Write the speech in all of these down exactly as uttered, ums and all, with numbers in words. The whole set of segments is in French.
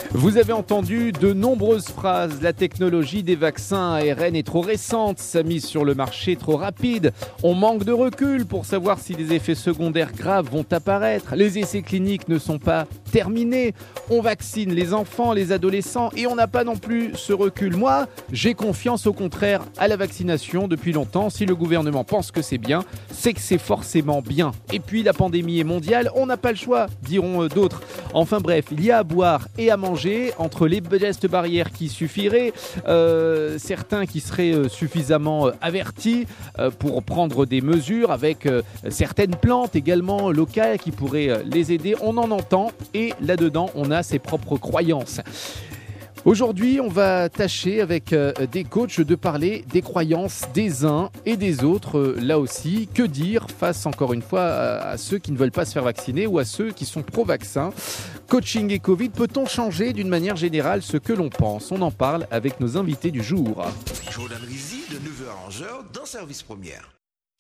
Vous avez entendu de nombreuses phrases. La technologie des vaccins A R N est trop récente, sa mise sur le marché trop rapide. On manque de recul pour savoir si des effets secondaires graves vont apparaître. Les essais cliniques ne sont pas terminés. On vaccine les enfants, les adolescents et on n'a pas non plus ce recul. Moi, j'ai confiance au contraire à la vaccination depuis longtemps. Si le gouvernement pense que c'est bien, c'est que c'est forcément bien. Et puis la pandémie est mondiale, on n'a pas le choix, diront d'autres. Enfin bref, il y a à boire et à manger entre les gestes barrières qui suffiraient, euh, certains qui seraient euh, suffisamment euh, avertis euh, pour prendre des mesures avec euh, certaines plantes également locales qui pourraient euh, les aider. On en entend et là-dedans, on a ses propres croyances. Aujourd'hui, on va tâcher avec euh, des coachs de parler des croyances des uns et des autres. Euh, là aussi, que dire face encore une fois à, à ceux qui ne veulent pas se faire vacciner ou à ceux qui sont pro-vaccin. Coaching et Covid, peut-on changer d'une manière générale ce que l'on pense? On en parle avec nos invités du jour. Jordan Rizzi de neuf heures à onze heures dans Service Première.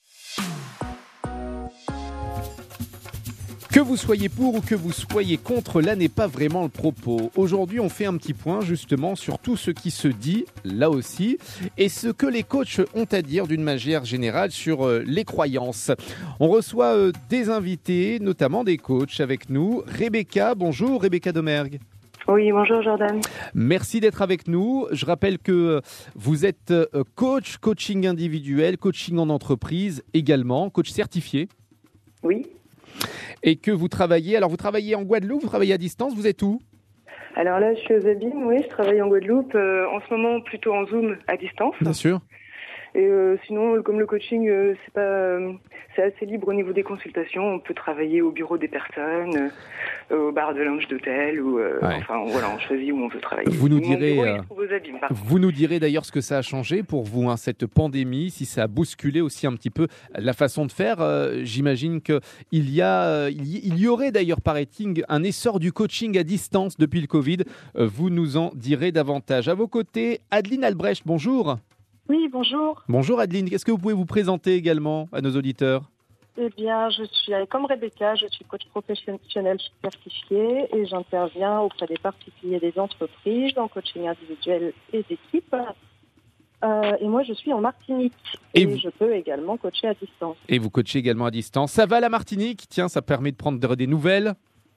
Que vous soyez pour ou que vous soyez contre, là n'est pas vraiment le propos. Aujourd'hui, on fait un petit point justement sur tout ce qui se dit, là aussi, et ce que les coachs ont à dire d'une manière générale sur euh, les croyances. On reçoit euh, des invités, notamment des coachs avec nous. Rebecca, bonjour, Rebecca Domergue. Oui, bonjour Jordan. Merci d'être avec nous. Je rappelle que vous êtes coach, coaching individuel, coaching en entreprise également, coach certifié. Oui. Et que vous travaillez, alors vous travaillez en Guadeloupe, vous travaillez à distance, vous êtes où? Alors là, je suis aux Abîmes, oui, je travaille en Guadeloupe, euh, en ce moment plutôt en Zoom à distance. Bien sûr. Et euh, sinon, comme le coaching, euh, c'est pas, euh, c'est assez libre au niveau des consultations. On peut travailler au bureau des personnes, euh, au bar de lounge d'hôtel, ou euh, ouais. enfin voilà, on choisit où on veut travailler. Vous nous direz, bureau, euh, il se trouve aux Abîmes, vous nous direz d'ailleurs ce que ça a changé pour vous, hein, cette pandémie, si ça a bousculé aussi un petit peu la façon de faire. Euh, j'imagine que il y a, euh, il, y, il y aurait d'ailleurs, paraît-il, un essor du coaching à distance depuis le Covid. Euh, vous nous en direz davantage. À vos côtés, Adeline Albrecht, bonjour. Oui, bonjour. Bonjour Adeline, est-ce que vous pouvez vous présenter également à nos auditeurs? Eh bien, je suis comme Rebecca, je suis coach professionnel certifié et j'interviens auprès des particuliers et des entreprises en coaching individuel et d'équipe. Euh, et moi, je suis en Martinique et, et vous... je peux également coacher à distance. Et vous coachez également à distance. Ça va la Martinique? Tiens, ça permet de prendre des nouvelles.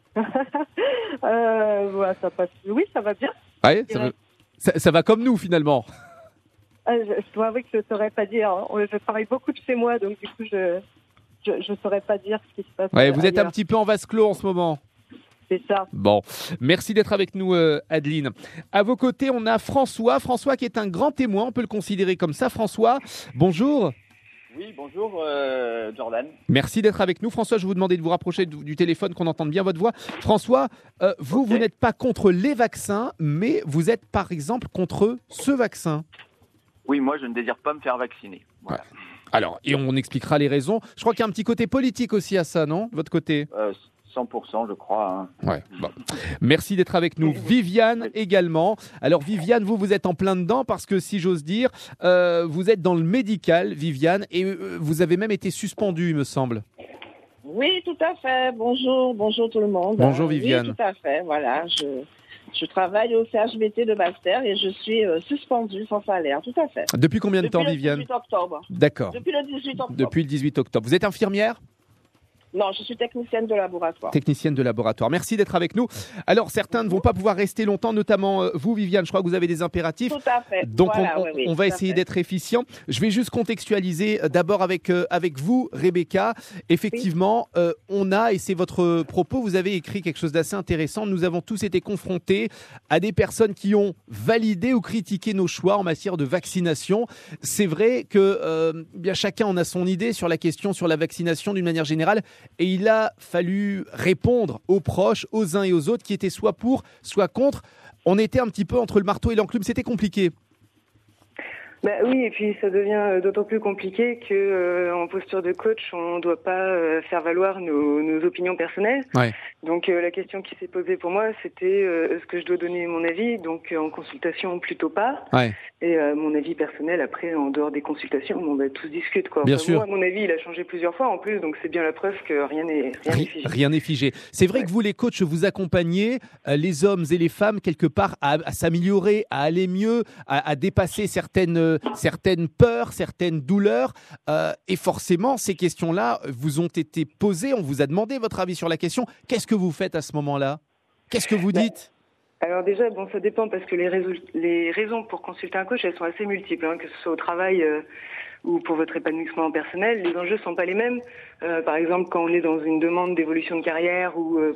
euh, voilà, ça passe. Oui, ça va bien. Ouais, ça, va... ça, ça va comme nous finalement. Ah, je, je dois avouer que je ne saurais pas dire. Je travaille beaucoup de chez moi, donc du coup, je ne saurais pas dire ce qui se passe. Ouais, vous ailleurs. êtes un petit peu en vase clos en ce moment. C'est ça. Bon, merci d'être avec nous, euh, Adeline. À vos côtés, on a François. François qui est un grand témoin, on peut le considérer comme ça. François, bonjour. Oui, bonjour euh, Jordan. Merci d'être avec nous. François, je vais vous demander de vous rapprocher du, du téléphone, qu'on entende bien votre voix. François, euh, vous, okay. vous n'êtes pas contre les vaccins, mais vous êtes par exemple contre ce vaccin. Oui, moi, je ne désire pas me faire vacciner. Voilà. Ouais. Alors, et on expliquera les raisons. Je crois qu'il y a un petit côté politique aussi à ça, non? De votre côté? euh, cent pour cent, je crois. Hein. Ouais, bon. Merci d'être avec nous. Viviane également. Alors, Viviane, vous, vous êtes en plein dedans parce que, si j'ose dire, euh, vous êtes dans le médical, Viviane, et euh, vous avez même été suspendue, il me semble. Oui, tout à fait. Bonjour, bonjour tout le monde. Bonjour, Viviane. Oui, tout à fait. Voilà, je... Je travaille au C H B T de Basse-Terre et je suis euh, suspendue sans salaire, tout à fait. Depuis combien de Depuis temps, Viviane? Depuis le dix-huit octobre. D'accord. Depuis le dix-huit octobre. Depuis le dix-huit octobre. Vous êtes infirmière? Non, je suis technicienne de laboratoire. Technicienne de laboratoire. Merci d'être avec nous. Alors, certains ne vont pas pouvoir rester longtemps, notamment euh, vous, Viviane. Je crois que vous avez des impératifs. Tout à fait. Donc, voilà, on, oui, oui, on va essayer d'être efficient. Je vais juste contextualiser euh, d'abord avec, euh, avec vous, Rebecca. Effectivement, oui. euh, on a, et c'est votre propos, vous avez écrit quelque chose d'assez intéressant. Nous avons tous été confrontés à des personnes qui ont validé ou critiqué nos choix en matière de vaccination. C'est vrai que euh, bien chacun en a son idée sur la question, sur la vaccination d'une manière générale. Et il a fallu répondre aux proches, aux uns et aux autres qui étaient soit pour, soit contre. On était un petit peu entre le marteau et l'enclume. C'était compliqué. Bah oui, et puis ça devient d'autant plus compliqué que euh, en posture de coach, on ne doit pas euh, faire valoir nos, nos opinions personnelles. Ouais. Donc euh, la question qui s'est posée pour moi, c'était euh, est-ce que je dois donner mon avis? Donc euh, en consultation, plutôt pas. Ouais. Et euh, mon avis personnel, après, en dehors des consultations, on bah, tout se discute, quoi. Bien Enfin, sûr. Moi, mon avis, il a changé plusieurs fois en plus, donc c'est bien la preuve que rien n'est rien n'est figé. Rien n'est figé. C'est vrai Ouais. que vous, les coachs, vous accompagnez euh, les hommes et les femmes quelque part à, à s'améliorer, à aller mieux, à, à dépasser certaines, euh, certaines peurs, certaines douleurs. Euh, et forcément, ces questions-là vous ont été posées. On vous a demandé votre avis sur la question. Qu'est-ce que vous faites à ce moment-là? Qu'est-ce que vous Bah, dites? Alors déjà, bon, ça dépend parce que les, raisons, les raisons pour consulter un coach, elles sont assez multiples, hein, que ce soit au travail euh, ou pour votre épanouissement personnel. Les enjeux sont pas les mêmes. Euh, par exemple, quand on est dans une demande d'évolution de carrière ou euh,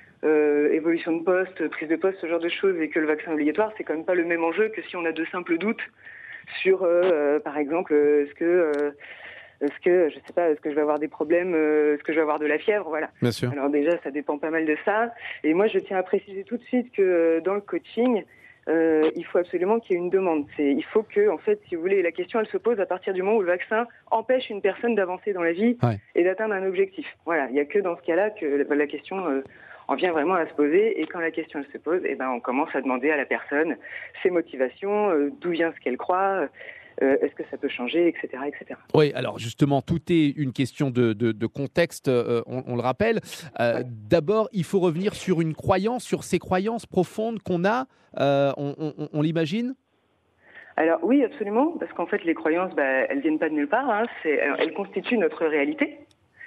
euh, évolution de poste, prise de poste, ce genre de choses, et que le vaccin est obligatoire, c'est quand même pas le même enjeu que si on a de simples doutes sur, euh, euh, par exemple, euh, est-ce que euh, Est-ce que, je sais pas, est-ce que je vais avoir des problèmes, euh, est-ce que je vais avoir de la fièvre, voilà. Bien sûr. Alors déjà, ça dépend pas mal de ça. Et moi, je tiens à préciser tout de suite que euh, dans le coaching, euh, il faut absolument qu'il y ait une demande. C'est, il faut que, en fait, si vous voulez, la question, elle se pose à partir du moment où le vaccin empêche une personne d'avancer dans la vie Ouais. et d'atteindre un objectif. Voilà, il y a que dans ce cas-là que la, la question euh, en vient vraiment à se poser. Et quand la question elle se pose, eh ben, on commence à demander à la personne ses motivations, euh, d'où vient ce qu'elle croit. Euh, est-ce que ça peut changer, et cetera, et cetera. Oui, alors justement, tout est une question de, de, de contexte, euh, on, on le rappelle. Euh, Ouais. D'abord, il faut revenir sur une croyance, sur ces croyances profondes qu'on a, euh, on, on, on l'imagine? Alors oui, absolument, parce qu'en fait, les croyances, bah, elles viennent pas de nulle part, hein, c'est, elles constituent notre réalité.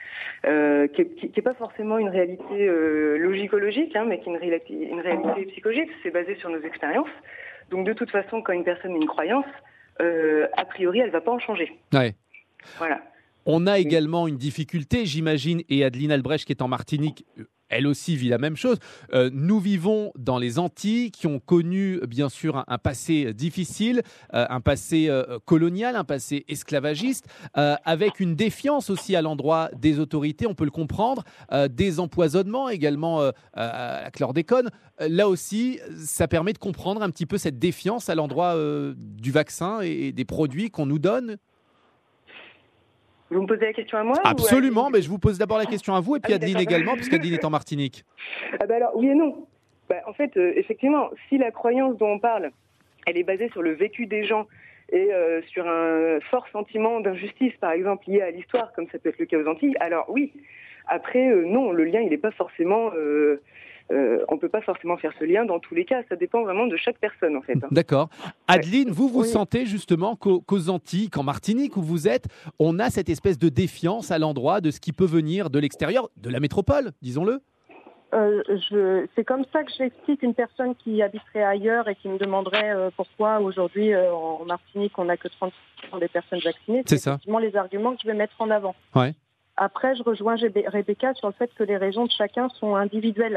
Euh, qui n'est pas forcément une réalité euh, logico-logique, hein, mais qui est une réalité, une réalité psychologique. C'est basé sur nos expériences. Donc de toute façon, quand une personne a une croyance, euh, a priori, elle ne va pas en changer. Ouais. Voilà. On a également une difficulté, j'imagine, et Adeline Albrecht, qui est en Martinique, elle aussi vit la même chose. Euh, nous vivons dans les Antilles, qui ont connu, bien sûr, un, un passé difficile, euh, un passé euh, colonial, un passé esclavagiste, euh, avec une défiance aussi à l'endroit des autorités, on peut le comprendre, euh, des empoisonnements également euh, à la chlordécone. Euh, là aussi, ça permet de comprendre un petit peu cette défiance à l'endroit euh, du vaccin et, et des produits qu'on nous donne. Vous me posez la question à moi? Absolument, ou à... mais je vous pose d'abord la question à vous et puis Ah oui, Adeline d'accord. également, puisqu'Adeline est en Martinique. Ah bah alors, oui et non. Bah, en fait, euh, effectivement, si la croyance dont on parle, elle est basée sur le vécu des gens et euh, sur un fort sentiment d'injustice, par exemple, lié à l'histoire, comme ça peut être le cas aux Antilles, alors oui. Après, euh, non, le lien, il n'est pas forcément... Euh, euh, on ne peut pas forcément faire ce lien dans tous les cas. Ça dépend vraiment de chaque personne, en fait. Hein. D'accord. Adeline, vous, vous Oui. sentez justement qu'aux, qu'aux Antilles, qu'en Martinique, où vous êtes, on a cette espèce de défiance à l'endroit de ce qui peut venir de l'extérieur, de la métropole, disons-le? Euh, je, c'est comme ça que j'explique une personne qui habiterait ailleurs et qui me demanderait euh, pourquoi aujourd'hui euh, en Martinique on n'a que trente pour cent des personnes vaccinées. C'est C'est ça. effectivement les arguments que je vais mettre en avant. Ouais. Après, je rejoins Rebecca sur le fait que les raisons de chacun sont individuelles.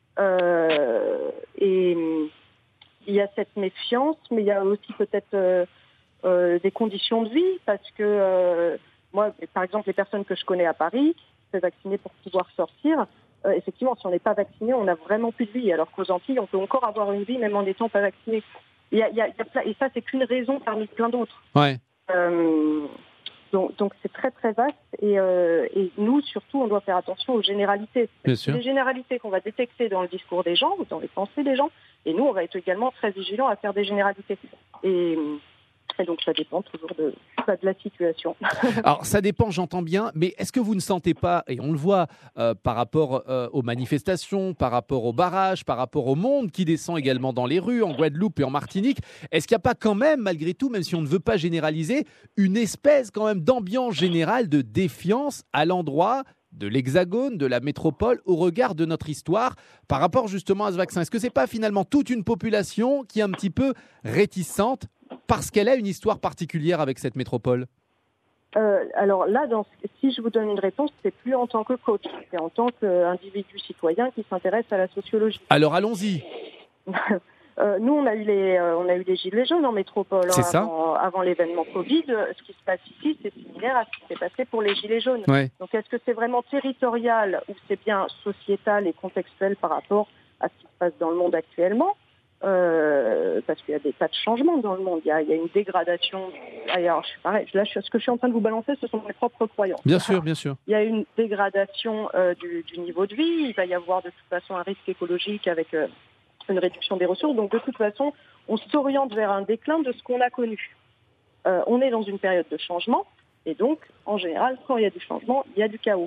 Euh, et il y a cette méfiance, mais il y a aussi peut-être euh, euh, des conditions de vie, parce que euh, moi, par exemple, les personnes que je connais à Paris, qui sont vaccinées pour pouvoir sortir, euh, effectivement, si on n'est pas vacciné, on n'a vraiment plus de vie, alors qu'aux Antilles, on peut encore avoir une vie même en n'étant pas vacciné. Il y a, il y a, il y a plein, et ça, c'est qu'une raison parmi plein d'autres. Ouais. Euh, Donc, donc c'est très très vaste et, euh, et nous surtout on doit faire attention aux généralités. Bien sûr. Les généralités qu'on va détecter dans le discours des gens, dans les pensées des gens, et nous on va être également très vigilants à faire des généralités. Et, et donc ça dépend toujours de, de la situation. Alors ça dépend, j'entends bien, mais est-ce que vous ne sentez pas, et on le voit euh, par rapport euh, aux manifestations, par rapport aux barrages, par rapport au monde qui descend également dans les rues, en Guadeloupe et en Martinique, est-ce qu'il n'y a pas quand même, malgré tout, même si on ne veut pas généraliser, une espèce quand même d'ambiance générale de défiance à l'endroit de l'Hexagone, de la métropole, au regard de notre histoire, par rapport justement à ce vaccin? Est-ce que ce n'est pas finalement toute une population qui est un petit peu réticente parce qu'elle a une histoire particulière avec cette métropole? Euh, alors là, dans, si je vous donne une réponse, c'est plus en tant que coach, c'est en tant qu'individu citoyen qui s'intéresse à la sociologie. Alors allons-y. euh, nous, on a eu les, euh, on a eu les gilets jaunes en métropole C'est hein, ça. avant, avant l'événement Covid. Ce qui se passe ici, c'est similaire à ce qui s'est passé pour les gilets jaunes. Ouais. Donc, est-ce que c'est vraiment territorial ou c'est bien sociétal et contextuel par rapport à ce qui se passe dans le monde actuellement? euh, parce qu'il y a des tas de changements dans le monde. Il y a, il y a une dégradation. Alors, je suis pareil. Là, je, ce que je suis en train de vous balancer, ce sont mes propres croyances. Bien sûr, bien sûr. Il y a une dégradation euh, du, du niveau de vie. Il va y avoir de toute façon un risque écologique avec euh, une réduction des ressources. Donc, de toute façon, on s'oriente vers un déclin de ce qu'on a connu. Euh, on est dans une période de changement. Et donc, en général, quand il y a du changement, il y a du chaos.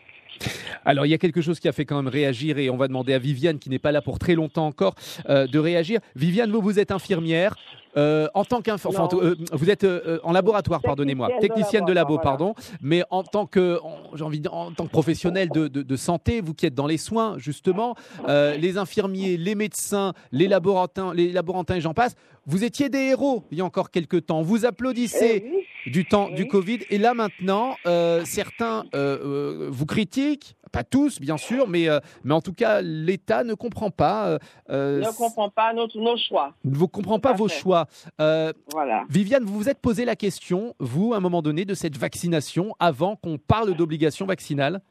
Alors, il y a quelque chose qui a fait quand même réagir et on va demander à Viviane, qui n'est pas là pour très longtemps encore, euh, de réagir. Viviane, vous, vous êtes infirmière. Euh, en tant qu'inf... enfin, euh, vous êtes euh, en laboratoire, pardonnez-moi, technicienne de labo, voilà. pardon. Mais en tant que, en, j'ai envie de, en tant que professionnel de, de, de santé, vous qui êtes dans les soins, justement, euh, les infirmiers, les médecins, les laborantins, les laborantins et j'en passe, vous étiez des héros il y a encore quelques temps. Vous applaudissez Eh oui. du temps Oui. du Covid. Et là, maintenant, euh, certains euh, euh, vous critiquent. Pas tous, bien sûr, mais, euh, mais en tout cas, l'État ne comprend pas. Euh, ne comprend pas notre, nos choix. Ne vous comprend pas vos fait. choix. Euh, Voilà. Viviane, vous vous êtes posé la question, vous, à un moment donné, de cette vaccination avant qu'on parle d'obligation vaccinale?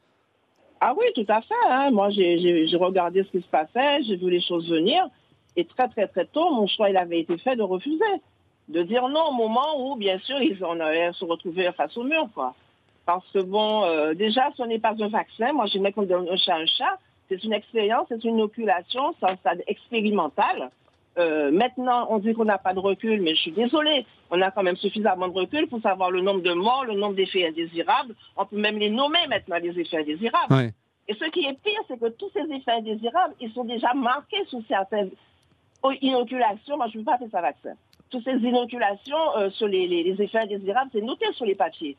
Ah oui, tout à fait. Hein. Moi, j'ai, j'ai, j'ai regardé ce qui se passait, j'ai vu les choses venir. Et très, très, très tôt, mon choix, il avait été fait de refuser. De dire non au moment où, bien sûr, ils en allaient se retrouver face au mur, quoi. Parce que bon, euh, déjà, ce n'est pas un vaccin. Moi, je mets qu'on donne un chat un chat. C'est une expérience, c'est une inoculation, c'est un stade expérimental. Euh, maintenant, on dit qu'on n'a pas de recul, mais je suis désolée. On a quand même suffisamment de recul pour savoir le nombre de morts, le nombre d'effets indésirables. On peut même les nommer maintenant, les effets indésirables. Ouais. Et ce qui est pire, c'est que tous ces effets indésirables, ils sont déjà marqués sous certaines inoculations. Moi, je ne veux pas appeler ça vaccin. Toutes ces inoculations euh, sur les, les, les effets indésirables, c'est noté sur les papiers.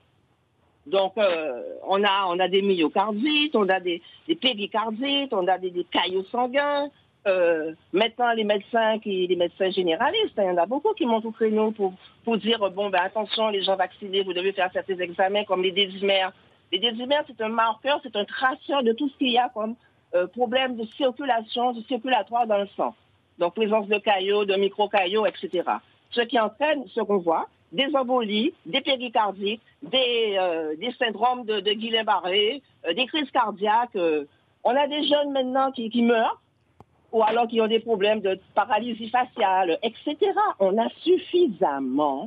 Donc, euh, on a on a des myocardites, on a des, des péricardites, on a des, des caillots sanguins. Euh, maintenant, les médecins, qui, les médecins généralistes, il y en a beaucoup qui montent au créneau pour, pour dire, bon, ben attention, les gens vaccinés, vous devez faire certains examens comme les désimères. Les désimères, c'est un marqueur, c'est un traceur de tout ce qu'il y a comme euh, problème de circulation, de circulatoire dans le sang. Donc, présence de caillots, de micro-caillots, et cetera. Ce qui entraîne, ce qu'on voit, des embolies, des péricardites, des, euh, des syndromes de, de Guillain-Barré, euh, des crises cardiaques. Euh. On a des jeunes maintenant qui, qui meurent, ou alors qui ont des problèmes de paralysie faciale, et cetera. On a suffisamment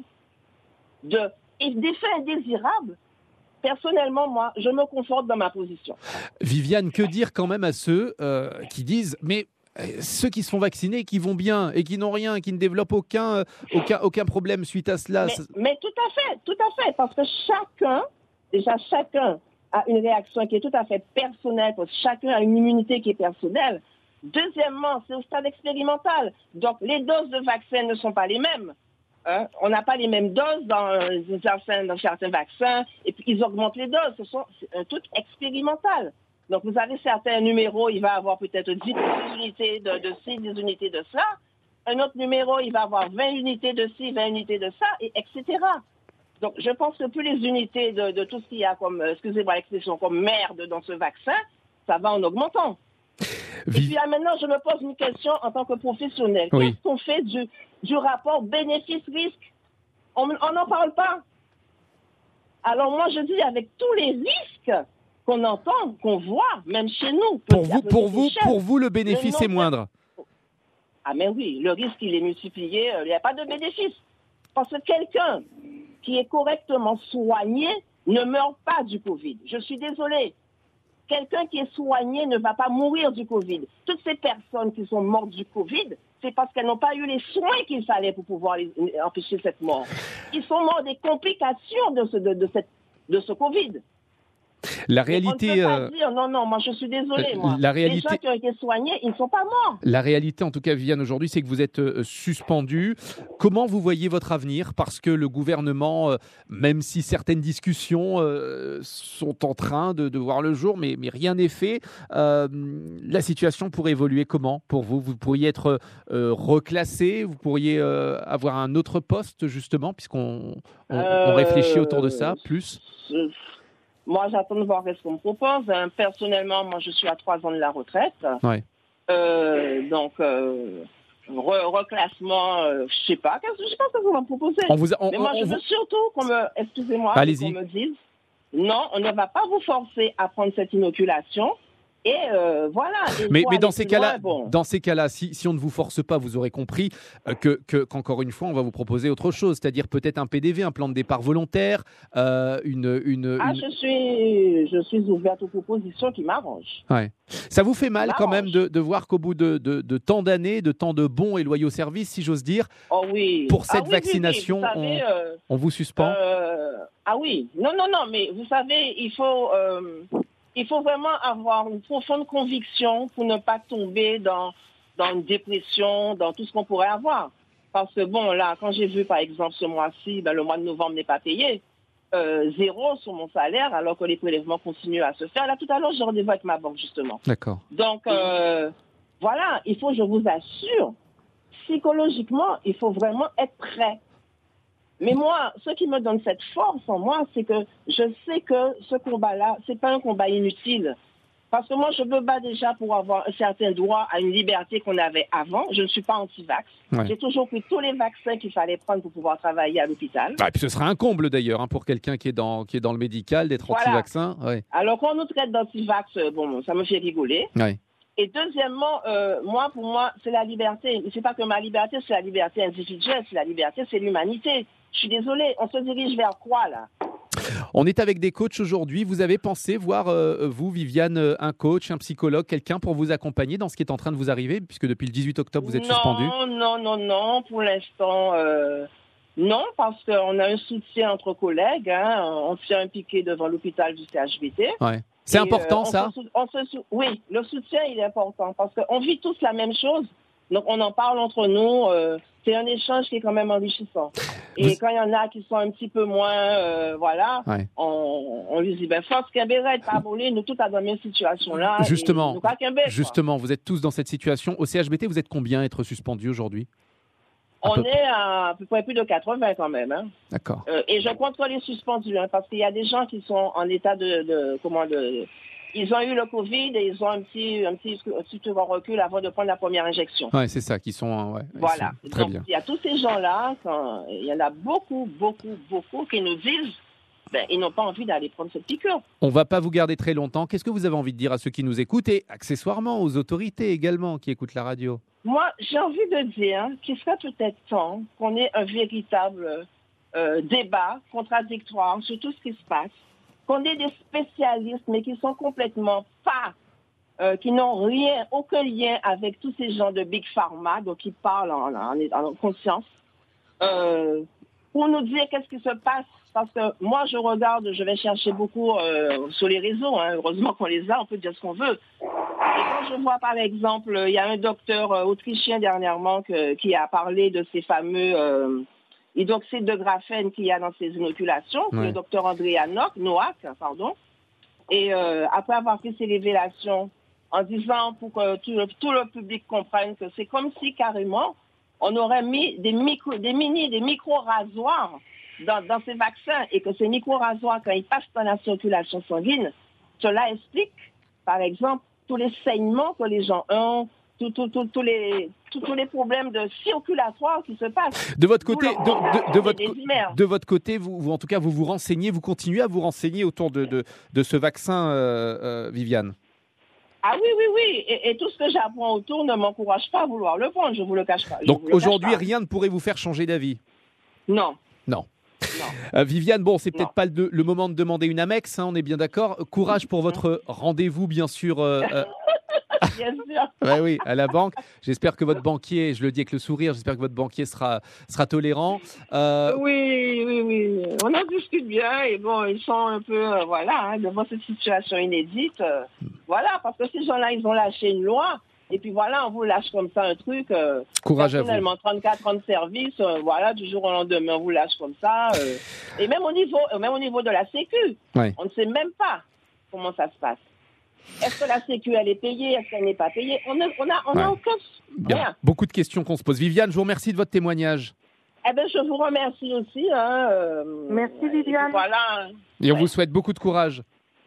de, et d'effets indésirables. Personnellement, moi, je me conforte dans ma position. Viviane, que dire quand même à ceux euh, qui disent, mais ceux qui se font vacciner, qui vont bien et qui n'ont rien, qui ne développent aucun, euh, aucun, aucun problème suite à cela. Mais, mais tout à fait, tout à fait, parce que chacun, déjà chacun a une réaction qui est tout à fait personnelle, parce que chacun a une immunité qui est personnelle. Deuxièmement, c'est au stade expérimental. Donc, les doses de vaccins ne sont pas les mêmes. Hein? On n'a pas les mêmes doses dans, euh, certains, dans certains vaccins, et puis ils augmentent les doses. Ce sont, c'est un truc expérimental. Donc, vous avez certains numéros, il va avoir peut-être dix unités de, de ci, dix unités de ça. Un autre numéro, il va avoir vingt unités de ci, vingt unités de ça, et etc. Donc, je pense que plus les unités de, de tout ce qu'il y a comme, excusez-moi l'expression, comme merde dans ce vaccin, ça va en augmentant. Et puis là, maintenant, je me pose une question en tant que professionnel. Oui. Qu'est-ce qu'on fait du, du rapport bénéfice-risque? On n'en parle pas. Alors, moi, je dis, avec tous les risques qu'on entend, qu'on voit, même chez nous. Pour vous, pour vous, pour vous, le bénéfice est moindre. Ah, mais oui, le risque, il est multiplié. Il n'y a pas de bénéfice. Parce que quelqu'un qui est correctement soigné ne meurt pas du Covid. Je suis désolée. Quelqu'un qui est soigné ne va pas mourir du Covid. Toutes ces personnes qui sont mortes du Covid, c'est parce qu'elles n'ont pas eu les soins qu'il fallait pour pouvoir les, empêcher cette mort. Ils sont morts des complications de ce, de, de cette, de ce Covid. La réalité, on ne peut pas euh, dire, non, non, moi je suis désolée. Moi. La réalité, les gens qui ont été soignés, ils ne sont pas morts. La réalité, en tout cas, Viviane, aujourd'hui, c'est que vous êtes euh, suspendue. Comment vous voyez votre avenir? Parce que le gouvernement, euh, même si certaines discussions euh, sont en train de, de voir le jour, mais, mais rien n'est fait, euh, la situation pourrait évoluer comment pour vous? Vous pourriez être euh, reclassé, vous pourriez euh, avoir un autre poste, justement, puisqu'on on, euh, on réfléchit autour de ça, plus euh, Moi, j'attends de voir ce qu'on me propose. Hein. Personnellement, moi, je suis à trois ans de la retraite. Ouais. Euh, donc, euh, re- reclassement, euh, je sais pas. Je sais pas ce qu'on va me proposer. On vous a, on, Mais moi, on, je on veux vous... surtout qu'on me, excusez-moi, Allez-y. qu'on me dise, non, on ne va pas vous forcer à prendre cette inoculation. Et euh, voilà. Et mais mais dans ces cas-là, bon. dans ces cas-là, si, si on ne vous force pas, vous aurez compris euh, que, que qu'encore une fois, on va vous proposer autre chose, c'est-à-dire peut-être un P D V, un plan de départ volontaire, euh, une, une, Ah, une... je suis, je suis ouverte aux propositions qui m'arrangent. Ouais. Ça vous fait mal quand même de, de voir qu'au bout de, de, de tant d'années, de tant de bons et loyaux services, si j'ose dire, oh, oui. pour cette ah, oui, vaccination, oui, oui. Vous savez, on, euh, on vous suspend euh, Ah oui, non, non, non, mais vous savez, il faut... Euh, Il faut vraiment avoir une profonde conviction pour ne pas tomber dans, dans une dépression, dans tout ce qu'on pourrait avoir. Parce que bon, là, quand j'ai vu, par exemple, ce mois-ci, ben, le mois de novembre n'est pas payé, euh, zéro sur mon salaire, alors que les prélèvements continuent à se faire. Là, tout à l'heure, j'ai rendez-vous avec ma banque, justement. D'accord. Donc, euh, voilà, il faut, je vous assure, psychologiquement, il faut vraiment être prêt. Mais moi, ce qui me donne cette force en moi, c'est que je sais que ce combat-là, c'est pas un combat inutile. Parce que moi, je me bats déjà pour avoir un certain droit à une liberté qu'on avait avant. Je ne suis pas anti-vax. Ouais. J'ai toujours pris tous les vaccins qu'il fallait prendre pour pouvoir travailler à l'hôpital. Ah, et puis ce sera un comble d'ailleurs hein, pour quelqu'un qui est dans qui est dans le médical d'être voilà. anti-vaccin. Ouais. Alors quand on nous traite d'anti-vax, bon, ça me fait rigoler. Ouais. Et deuxièmement, euh, moi, pour moi, c'est la liberté. C'est pas que ma liberté, c'est la liberté individuelle. C'est la liberté, c'est l'humanité. Je suis désolée, on se dirige vers quoi, là? On est avec des coachs aujourd'hui. Vous avez pensé voir, euh, vous, Viviane, un coach, un psychologue, quelqu'un pour vous accompagner dans ce qui est en train de vous arriver, puisque depuis le dix-huit octobre, vous êtes non, suspendu? Non, non, non, non. Pour l'instant, euh, non, parce qu'on a un soutien entre collègues. Hein. On fait un piquet devant l'hôpital du C H B T. Ouais. C'est important, euh, ça? Se, on se, oui, le soutien, il est important, parce qu'on vit tous la même chose. Donc, on en parle entre nous. Euh, c'est un échange qui est quand même enrichissant. Et vous... quand il y en a qui sont un petit peu moins, euh, voilà, ouais. on, on lui dit, ben, force Kimberet, pas voler, nous tous à dans la même situation-là. Justement, et, nous, Kimbé, justement, vous êtes tous dans cette situation. Au C H B T, vous êtes combien à être suspendu aujourd'hui? On est à à peu près plus de quatre-vingts quand même. Hein. D'accord. Euh, et je compte les suspendus, hein, parce qu'il y a des gens qui sont en état de, de comment de, ils ont eu le Covid et ils ont un petit, un petit, un petit recul avant de prendre la première injection. Ouais, c'est ça, qui sont, ouais. Voilà. Sont très Donc, bien. Il y a tous ces gens-là, quand, il y en a beaucoup, beaucoup, beaucoup qui nous disent, ben, ils n'ont pas envie d'aller prendre cette piqûre. On va pas vous garder très longtemps. Qu'est-ce que vous avez envie de dire à ceux qui nous écoutent et accessoirement aux autorités également qui écoutent la radio? Moi, j'ai envie de dire qu'il serait peut-être temps qu'on ait un véritable euh, débat contradictoire sur tout ce qui se passe, qu'on ait des spécialistes, mais qui sont complètement pas, euh, qui n'ont rien, aucun lien avec tous ces gens de Big Pharma, donc qui parlent en, en, en conscience, euh, pour nous dire qu'est-ce qui se passe. Parce que moi, je regarde, je vais chercher beaucoup euh, sur les réseaux. Hein. Heureusement qu'on les a, on peut dire ce qu'on veut. Et quand je vois, par exemple, il y a un docteur euh, autrichien dernièrement que, qui a parlé de ces fameux euh, hydroxyde de graphène qu'il y a dans ces inoculations, ouais. Le docteur André Noack, Noack, pardon. Et euh, après avoir fait ces révélations, en disant pour que tout le, tout le public comprenne que c'est comme si carrément on aurait mis des micro, des mini, des micro-rasoirs Dans, dans ces vaccins et que ces micro-rasoirs, quand ils passent dans la circulation sanguine, cela explique, par exemple, tous les saignements que les gens ont, tous tout, tout, tout les, tout, tous les problèmes de circulatoire qui se passent. De votre côté, de, de, de, votre, de votre côté, vous, vous, en tout cas, vous vous renseignez, vous continuez à vous renseigner autour de, de, de ce vaccin, euh, euh, Viviane? Ah oui, oui, oui. Et, et tout ce que j'apprends autour ne m'encourage pas à vouloir le prendre, je ne vous le cache pas. Donc aujourd'hui, rien ne pourrait vous faire changer d'avis? Non. Non. Euh, Viviane, bon, c'est peut-être pas le, le moment de demander une Amex, hein, on est bien d'accord. Courage pour votre rendez-vous, bien sûr. Euh, euh... bien sûr. Ouais, oui, à la banque. J'espère que votre banquier, je le dis avec le sourire, j'espère que votre banquier sera, sera tolérant. Euh... Oui, oui, oui. On en discute bien et bon, ils sont un peu, euh, voilà, hein, devant cette situation inédite. Euh, voilà, parce que ces gens-là, ils ont lâché une loi. Et puis voilà, on vous lâche comme ça un truc. Euh, Courage à vous. Personnellement, trente-quatre ans de service, euh, voilà, du jour au lendemain, on vous lâche comme ça. Euh, et même au niveau, même au niveau de la Sécu, ouais. On ne sait même pas comment ça se passe. Est-ce que la Sécu, elle est payée? Est-ce qu'elle n'est pas payée? On n'a on a, on a ouais. aucun... Bien. Beaucoup de questions qu'on se pose. Viviane, je vous remercie de votre témoignage. Eh bien, je vous remercie aussi. Hein, euh, Merci, Viviane. Et, voilà. Et on ouais. vous souhaite beaucoup de courage.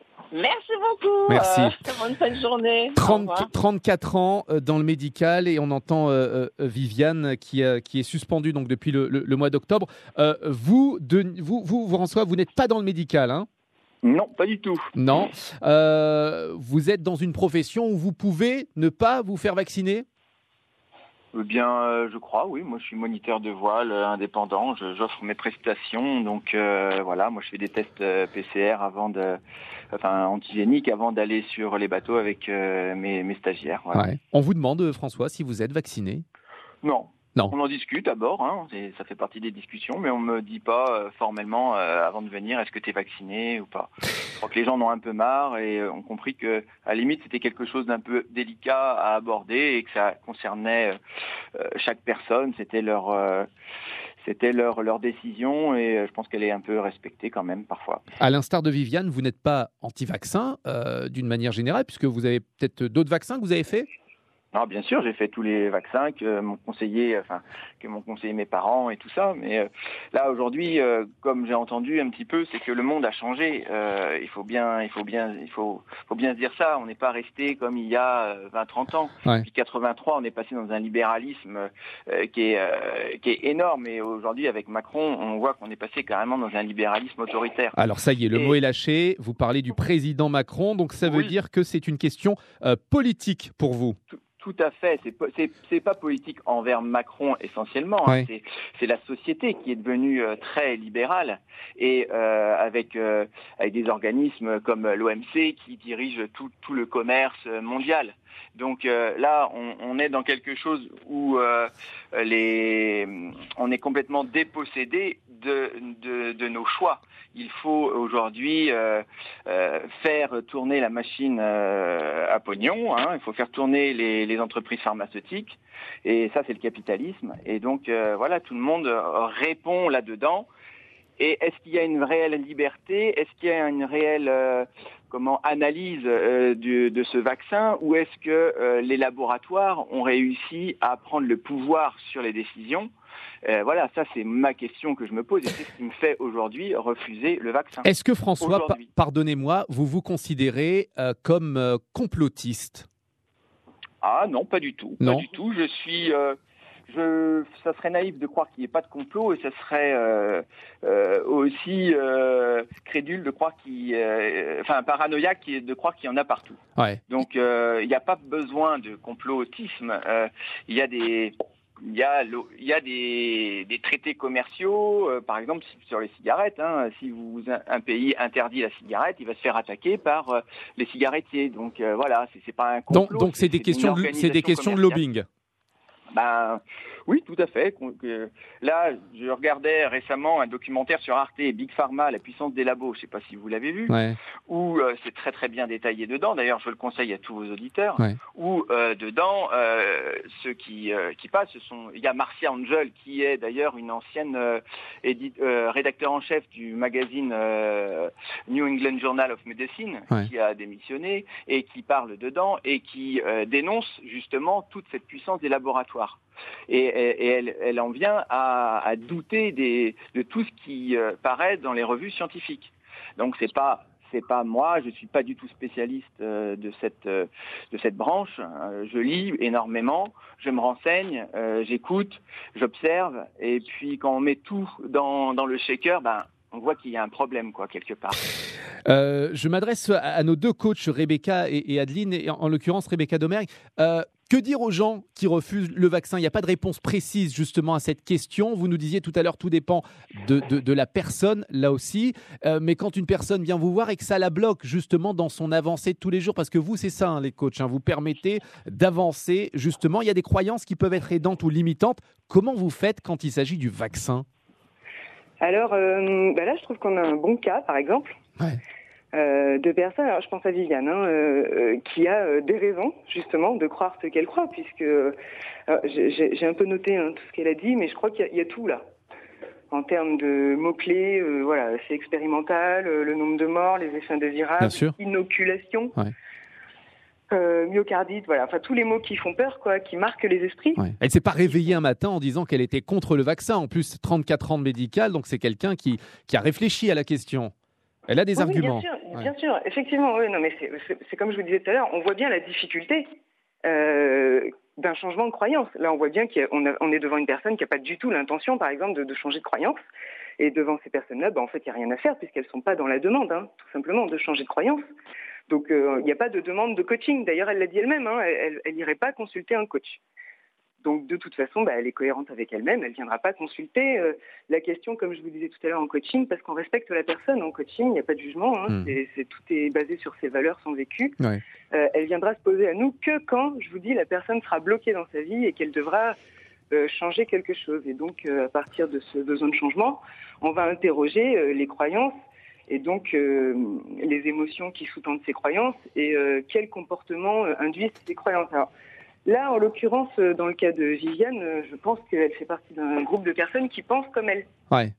Merci beaucoup. Merci. Euh, bonne fin de journée. trente, trente-quatre ans dans le médical et on entend euh, Viviane qui, euh, qui est suspendue donc depuis le, le, le mois d'octobre. Euh, vous, de, vous, vous, François, vous n'êtes pas dans le médical, hein? Non, pas du tout. Non. Euh, vous êtes dans une profession où vous pouvez ne pas vous faire vacciner ? Eh bien, euh, je crois, oui. Moi, je suis moniteur de voile euh, indépendant. Je, j'offre mes prestations. Donc, euh, voilà, moi, je fais des tests euh, P C R avant de... Enfin, antigéniques avant d'aller sur les bateaux avec euh, mes, mes stagiaires. Voilà. Ouais. On vous demande, François, si vous êtes vacciné ? Non. Non. On en discute d'abord, hein, c'est, ça fait partie des discussions, mais on me dit pas euh, formellement euh, avant de venir est-ce que tu es vacciné ou pas. Je crois que les gens en ont un peu marre et euh, ont compris que à la limite c'était quelque chose d'un peu délicat à aborder et que ça concernait euh, chaque personne, c'était leur euh, c'était leur leur décision et euh, je pense qu'elle est un peu respectée quand même parfois. À l'instar de Viviane, vous n'êtes pas anti-vaccin euh, d'une manière générale puisque vous avez peut-être d'autres vaccins que vous avez faits ? Non, bien sûr, j'ai fait tous les vaccins que m'ont conseillé, enfin que m'ont conseillé mes parents et tout ça. Mais euh, là aujourd'hui, euh, comme j'ai entendu un petit peu, c'est que le monde a changé. Euh, il faut bien, il faut bien, il faut, faut bien se dire ça. On n'est pas resté comme il y a vingt trente ans. Ouais. Depuis quatre-vingt-trois, on est passé dans un libéralisme euh, qui est euh, qui est énorme. Et aujourd'hui, avec Macron, on voit qu'on est passé carrément dans un libéralisme autoritaire. Alors ça y est, le et... mot est lâché. Vous parlez du président Macron, donc ça veut oui. dire que c'est une question euh, politique pour vous. Tout... Tout à fait, c'est, c'est, c'est pas politique envers Macron essentiellement, ouais. hein. c'est, c'est la société qui est devenue euh, très libérale et euh, avec, euh, avec des organismes comme l'O M C qui dirigent tout, tout le commerce mondial. Donc euh, là, on, on est dans quelque chose où euh, les, on est complètement dépossédé de, de, de nos choix. Il faut aujourd'hui euh, euh, faire tourner la machine euh, à pognon, hein. Il faut faire tourner les, les entreprises pharmaceutiques, et ça c'est le capitalisme. Et donc euh, voilà, tout le monde répond là-dedans. Et est-ce qu'il y a une réelle liberté ? Est-ce qu'il y a une réelle euh, comment analyse euh, du, de ce vaccin ? Ou est-ce que euh, les laboratoires ont réussi à prendre le pouvoir sur les décisions ? euh, Voilà, ça c'est ma question que je me pose et c'est ce qui me fait aujourd'hui refuser le vaccin. Est-ce que François, pa- pardonnez-moi, vous vous considérez euh, comme euh, complotiste ? Ah non, pas du tout. Non. Pas du tout. Je suis... Euh, Je, ça serait naïf de croire qu'il n'y ait pas de complot et ça serait euh, euh, aussi euh, crédule de croire qu'il, euh, enfin paranoïaque de croire qu'il y en a partout. Ouais. Donc euh, il n'y a pas besoin de complotisme. Euh, il y a des Il y a, il y a des, des traités commerciaux, euh, par exemple sur les cigarettes. Hein, si vous, un pays interdit la cigarette, il va se faire attaquer par euh, les cigarettiers. Donc euh, voilà, c'est, c'est pas un complot. Donc, donc c'est, c'est des questions, de, c'est des questions de lobbying. Ben oui, tout à fait. Là, je regardais récemment un documentaire sur Arte, Big Pharma, la puissance des labos. Je ne sais pas si vous l'avez vu. Ouais. Où euh, c'est très très bien détaillé dedans. D'ailleurs, je le conseille à tous vos auditeurs. Ouais. Où euh, dedans, euh, ceux qui euh, qui passent, ce sont. Il y a Marcia Angel qui est d'ailleurs une ancienne euh, édite, euh, rédacteur en chef du magazine euh, New England Journal of Medicine, ouais. qui a démissionné et qui parle dedans et qui euh, dénonce justement toute cette puissance des laboratoires. Et, et, et elle, elle en vient à, à douter des, de tout ce qui euh, paraît dans les revues scientifiques. Donc c'est pas c'est pas moi, je suis pas du tout spécialiste euh, de cette euh, de cette branche. Euh, je lis énormément, je me renseigne, euh, j'écoute, j'observe, et puis quand on met tout dans dans le shaker, ben on voit qu'il y a un problème, quoi, quelque part. Euh, je m'adresse à, à nos deux coachs, Rebecca et, et Adeline, et en, en l'occurrence Rebecca Domergue. Euh, que dire aux gens qui refusent le vaccin ? Il n'y a pas de réponse précise justement à cette question. Vous nous disiez tout à l'heure, tout dépend de, de, de la personne, là aussi. Euh, mais quand une personne vient vous voir et que ça la bloque justement dans son avancée de tous les jours, parce que vous, c'est ça, hein, les coachs, hein, vous permettez d'avancer justement. Il y a des croyances qui peuvent être aidantes ou limitantes. Comment vous faites quand il s'agit du vaccin ? Alors euh, bah là, je trouve qu'on a un bon cas, par exemple, ouais. euh, de personnes, alors je pense à Viviane, hein, euh, qui a euh, des raisons, justement, de croire ce qu'elle croit, puisque euh, j'ai, j'ai un peu noté hein, tout ce qu'elle a dit, mais je crois qu'il y a, il y a tout là. En termes de mots-clés, euh, voilà, c'est expérimental, euh, le nombre de morts, les effets indésirables, inoculation. Ouais. Euh, myocardite, voilà, enfin tous les mots qui font peur, quoi, qui marquent les esprits. Ouais. Elle ne s'est pas réveillée un matin en disant qu'elle était contre le vaccin. En plus, trente-quatre ans de médical, donc c'est quelqu'un qui, qui a réfléchi à la question. Elle a des oui, arguments. Oui, bien sûr, ouais. bien sûr, effectivement. Oui, non, mais c'est, c'est, c'est comme je vous disais tout à l'heure, on voit bien la difficulté euh, d'un changement de croyance. Là, on voit bien qu'on a, on est devant une personne qui n'a pas du tout l'intention, par exemple, de, de changer de croyance. Et devant ces personnes-là, bah, en fait, il n'y a rien à faire puisqu'elles ne sont pas dans la demande, hein, tout simplement, de changer de croyance. Donc, il euh, n'y a pas de demande de coaching. D'ailleurs, elle l'a dit elle-même, hein, elle n'irait pas consulter un coach. Donc, de toute façon, bah, elle est cohérente avec elle-même. Elle ne viendra pas consulter euh, la question, comme je vous disais tout à l'heure, en coaching, parce qu'on respecte la personne. En coaching, il n'y a pas de jugement. Hein, mmh. c'est, c'est, tout est basé sur ses valeurs, son vécu. Ouais. Euh, elle viendra se poser à nous que quand, je vous dis, la personne sera bloquée dans sa vie et qu'elle devra euh, changer quelque chose. Et donc, euh, à partir de ce besoin de changement, on va interroger euh, les croyances et donc euh, les émotions qui sous-tendent ces croyances et euh, quels comportements euh, induisent ces croyances. Alors, là, en l'occurrence, dans le cas de Viviane, je pense qu'elle fait partie d'un groupe de personnes qui pensent comme elle. Ouais.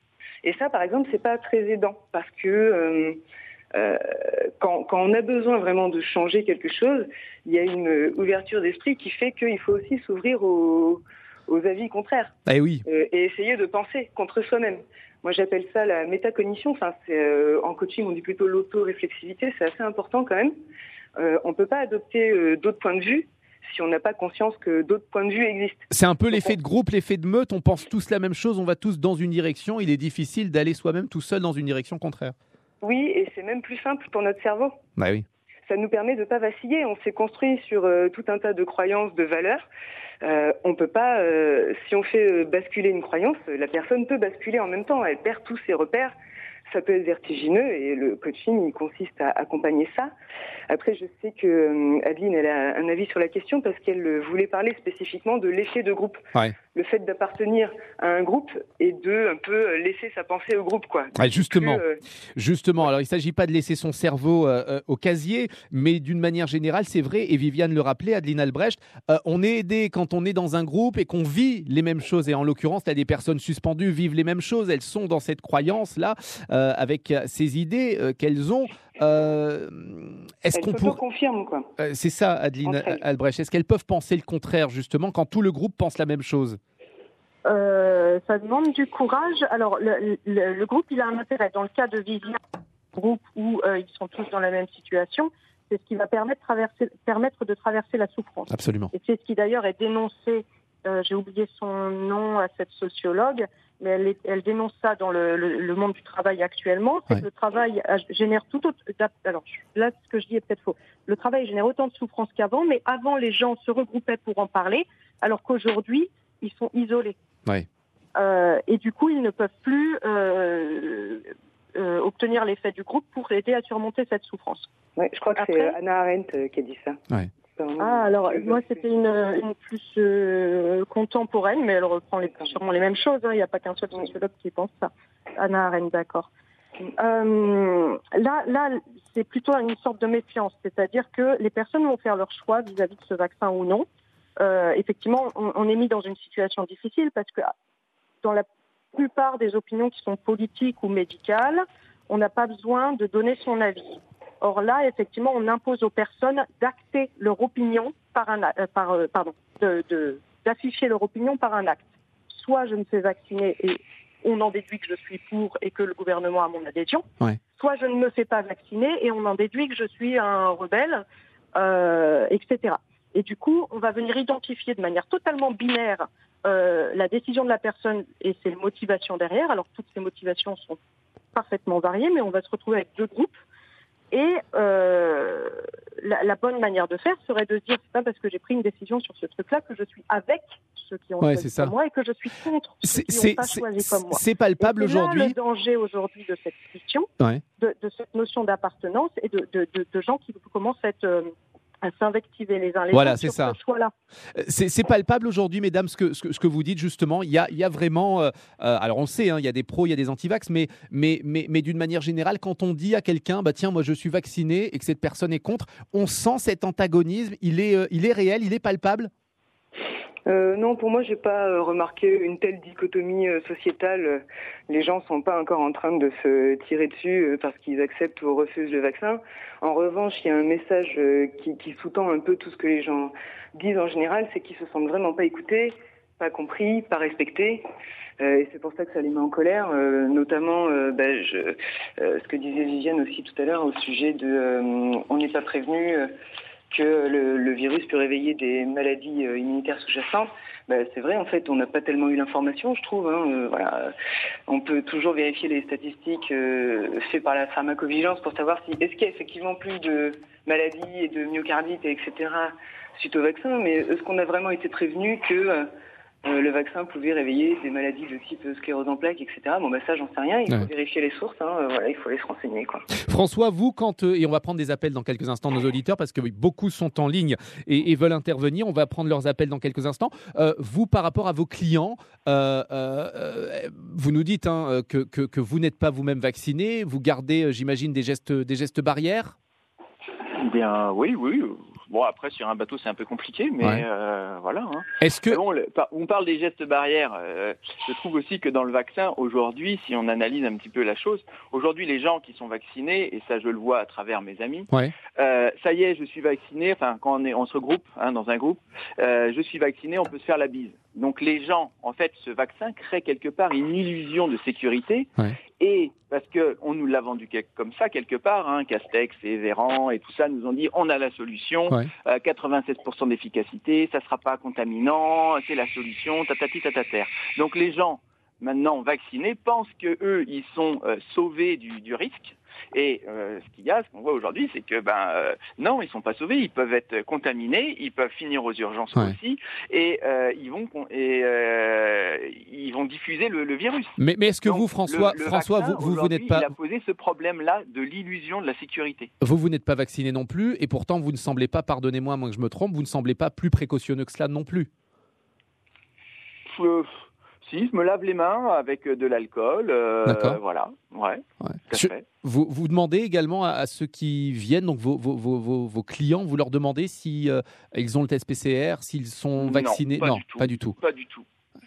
Et ça, par exemple, c'est pas très aidant parce que euh, euh, quand, quand on a besoin vraiment de changer quelque chose, il y a une ouverture d'esprit qui fait qu'il faut aussi s'ouvrir aux, aux avis contraires. Eh oui. Euh, et essayer de penser contre soi-même. Moi, j'appelle ça la métacognition. Enfin, c'est, euh, en coaching, on dit plutôt l'auto-réflexivité. C'est assez important quand même. Euh, on peut pas adopter euh, d'autres points de vue si on n'a pas conscience que d'autres points de vue existent. C'est un peu l'effet de groupe, l'effet de meute, on pense tous la même chose, on va tous dans une direction, il est difficile d'aller soi-même tout seul dans une direction contraire. Oui, et c'est même plus simple pour notre cerveau. Bah oui. Ça nous permet de ne pas vaciller, on s'est construit sur euh, tout un tas de croyances, de valeurs. Euh, on peut pas, euh, si on fait euh, basculer une croyance, la personne peut basculer en même temps, elle perd tous ses repères. Ça peut être vertigineux et le coaching, il consiste à accompagner ça. Après, je sais que euh, Adeline, elle a un avis sur la question parce qu'elle voulait parler spécifiquement de l'effet de groupe. Ouais. Le fait d'appartenir à un groupe et de un peu laisser sa pensée au groupe, quoi. Ouais, justement, que, euh... justement. Alors, il ne s'agit pas de laisser son cerveau euh, au casier, mais d'une manière générale, c'est vrai, et Viviane le rappelait, Adeline Albrecht, euh, on est aidé quand on est dans un groupe et qu'on vit les mêmes choses. Et en l'occurrence, là, des personnes suspendues vivent les mêmes choses. Elles sont dans cette croyance-là, euh, avec ces idées euh, qu'elles ont. Euh, est-ce elles qu'on pour... confirme, quoi. Euh, c'est ça, Adeline Albrecht. Est-ce qu'elles peuvent penser le contraire, justement, quand tout le groupe pense la même chose ? Euh, ça demande du courage. Alors, le, le, le groupe, il a un intérêt. Dans le cas de Viviane, groupe où euh, ils sont tous dans la même situation, c'est ce qui va permettre, traverser, permettre de traverser la souffrance. Absolument. Et c'est ce qui, d'ailleurs, est dénoncé, euh, j'ai oublié son nom à cette sociologue, mais elle, est, elle dénonce ça dans le, le, le monde du travail actuellement. C'est ouais. que le travail génère tout autre... Alors, là, ce que je dis est peut-être faux. Le travail génère autant de souffrance qu'avant, mais avant, les gens se regroupaient pour en parler, alors qu'aujourd'hui, ils sont isolés. Ouais. Euh, et du coup, ils ne peuvent plus euh, euh, obtenir l'effet du groupe pour aider à surmonter cette souffrance. Ouais, je crois que Après, c'est Hannah Arendt qui a dit ça. Ouais. Ah, alors, moi, c'était une, une plus euh, contemporaine, mais elle reprend les, sûrement les mêmes choses. Hein. Il n'y a pas qu'un seul sociologue qui pense ça. Hannah Arendt, d'accord. Euh, là, là, c'est plutôt une sorte de méfiance, c'est-à-dire que les personnes vont faire leur choix vis-à-vis de ce vaccin ou non. Euh, effectivement, on, on est mis dans une situation difficile parce que dans la plupart des opinions qui sont politiques ou médicales, on n'a pas besoin de donner son avis. Or là, effectivement, on impose aux personnes d'acter leur opinion par un euh, par euh, pardon, de, de, d'afficher leur opinion par un acte. Soit je me fais vacciner et on en déduit que je suis pour et que le gouvernement a mon adhésion. Ouais. Soit je ne me fais pas vacciner et on en déduit que je suis un rebelle, euh, et cetera. Et du coup, on va venir identifier de manière totalement binaire euh, la décision de la personne et ses motivations derrière. Alors, toutes ces motivations sont parfaitement variées, mais on va se retrouver avec deux groupes. Et euh, la, la bonne manière de faire serait de se dire, c'est pas parce que j'ai pris une décision sur ce truc-là que je suis avec ceux qui ont ouais, choisi comme moi et que je suis contre ceux qui n'ont pas choisi comme moi. C'est palpable et c'est aujourd'hui. C'est là le danger aujourd'hui de cette question, ouais. de, de cette notion d'appartenance et de, de, de, de gens qui commencent à être... Euh, à s'invectiver les uns les voilà, autres c'est sur ça. ce choix-là. C'est, c'est palpable aujourd'hui, mesdames, ce que, ce que, ce que vous dites justement. Il y a, il y a vraiment... Euh, alors on sait, hein, il y a des pros, il y a des anti-vax, mais, mais, mais, mais d'une manière générale, quand on dit à quelqu'un, bah, tiens, moi je suis vacciné et que cette personne est contre, on sent cet antagonisme, il est, euh, il est réel, il est palpable. Euh, non, pour moi, j'ai pas euh, remarqué une telle dichotomie euh, sociétale. Les gens sont pas encore en train de se tirer dessus euh, parce qu'ils acceptent ou refusent le vaccin. En revanche, il y a un message euh, qui, qui sous-tend un peu tout ce que les gens disent en général, c'est qu'ils se sentent vraiment pas écoutés, pas compris, pas respectés. Euh, et c'est pour ça que ça les met en colère, euh, notamment euh, bah, je, euh, ce que disait Viviane aussi tout à l'heure au sujet de euh, on n'est pas prévenu. Euh, que le, le virus peut réveiller des maladies euh, immunitaires sous-jacentes. Ben, c'est vrai, en fait, on n'a pas tellement eu l'information, je trouve. Hein, euh, voilà. On peut toujours vérifier les statistiques euh, faites par la pharmacovigilance pour savoir si est-ce qu'il y a effectivement plus de maladies et de myocardite, et cetera suite au vaccin, mais est-ce qu'on a vraiment été prévenu que euh, Euh, le vaccin pouvait réveiller des maladies de type sclérose en plaques, et cetera. Bon, bah ça, j'en sais rien. Il faut ouais. vérifier les sources. Hein. Euh, voilà, il faut aller se renseigner, quoi. François, vous, quand euh, et on va prendre des appels dans quelques instants, nos auditeurs, parce que oui, beaucoup sont en ligne et, et veulent intervenir. On va prendre leurs appels dans quelques instants. Euh, vous, par rapport à vos clients, euh, euh, vous nous dites hein, que, que, que vous n'êtes pas vous-même vacciné. Vous gardez, j'imagine, des gestes, des gestes barrières. Bien, oui, oui. Bon, après, sur un bateau, c'est un peu compliqué, mais ouais. euh, voilà. Hein. Est-ce que... Bon, le, on parle des gestes barrières. Euh, je trouve aussi que dans le vaccin, aujourd'hui, si on analyse un petit peu la chose, aujourd'hui, les gens qui sont vaccinés, et ça, je le vois à travers mes amis, ouais. euh, ça y est, je suis vacciné, enfin, quand on, est, on se regroupe hein, dans un groupe, euh, je suis vacciné, on peut se faire la bise. Donc, les gens, en fait, ce vaccin crée quelque part une illusion de sécurité. Ouais. Et parce que on nous l'a vendu comme ça quelque part, hein, Castex et Véran et tout ça nous ont dit on a la solution, ouais. euh, quatre-vingt-seize pour cent d'efficacité, ça sera pas contaminant, c'est la solution, tatati tatater. Donc les gens maintenant vaccinés pensent que eux ils sont euh, sauvés du, du risque. Et euh, ce qu'il y a, ce qu'on voit aujourd'hui, c'est que ben euh, non, ils sont pas sauvés, ils peuvent être contaminés, ils peuvent finir aux urgences ouais. aussi, et euh, ils vont et euh, ils vont diffuser le, le virus. Mais, mais est-ce que Donc, vous, François, le, le François, vaccin, vous, vous, vous n'êtes pas... Il a posé ce problème-là de l'illusion de la sécurité. Vous, vous n'êtes pas vacciné non plus, et pourtant vous ne semblez pas, pardonnez-moi, à moins que je me trompe, vous ne semblez pas plus précautionneux que cela non plus. Euh... Si, je me lave les mains avec de l'alcool, euh, D'accord. voilà, ouais, ouais. Tout à fait. Vous, vous demandez également à, à ceux qui viennent, donc vos, vos, vos, vos clients, vous leur demandez si euh, ils ont le test P C R, s'ils sont vaccinés. Non, pas, non du, tout. pas du tout. Pas du tout.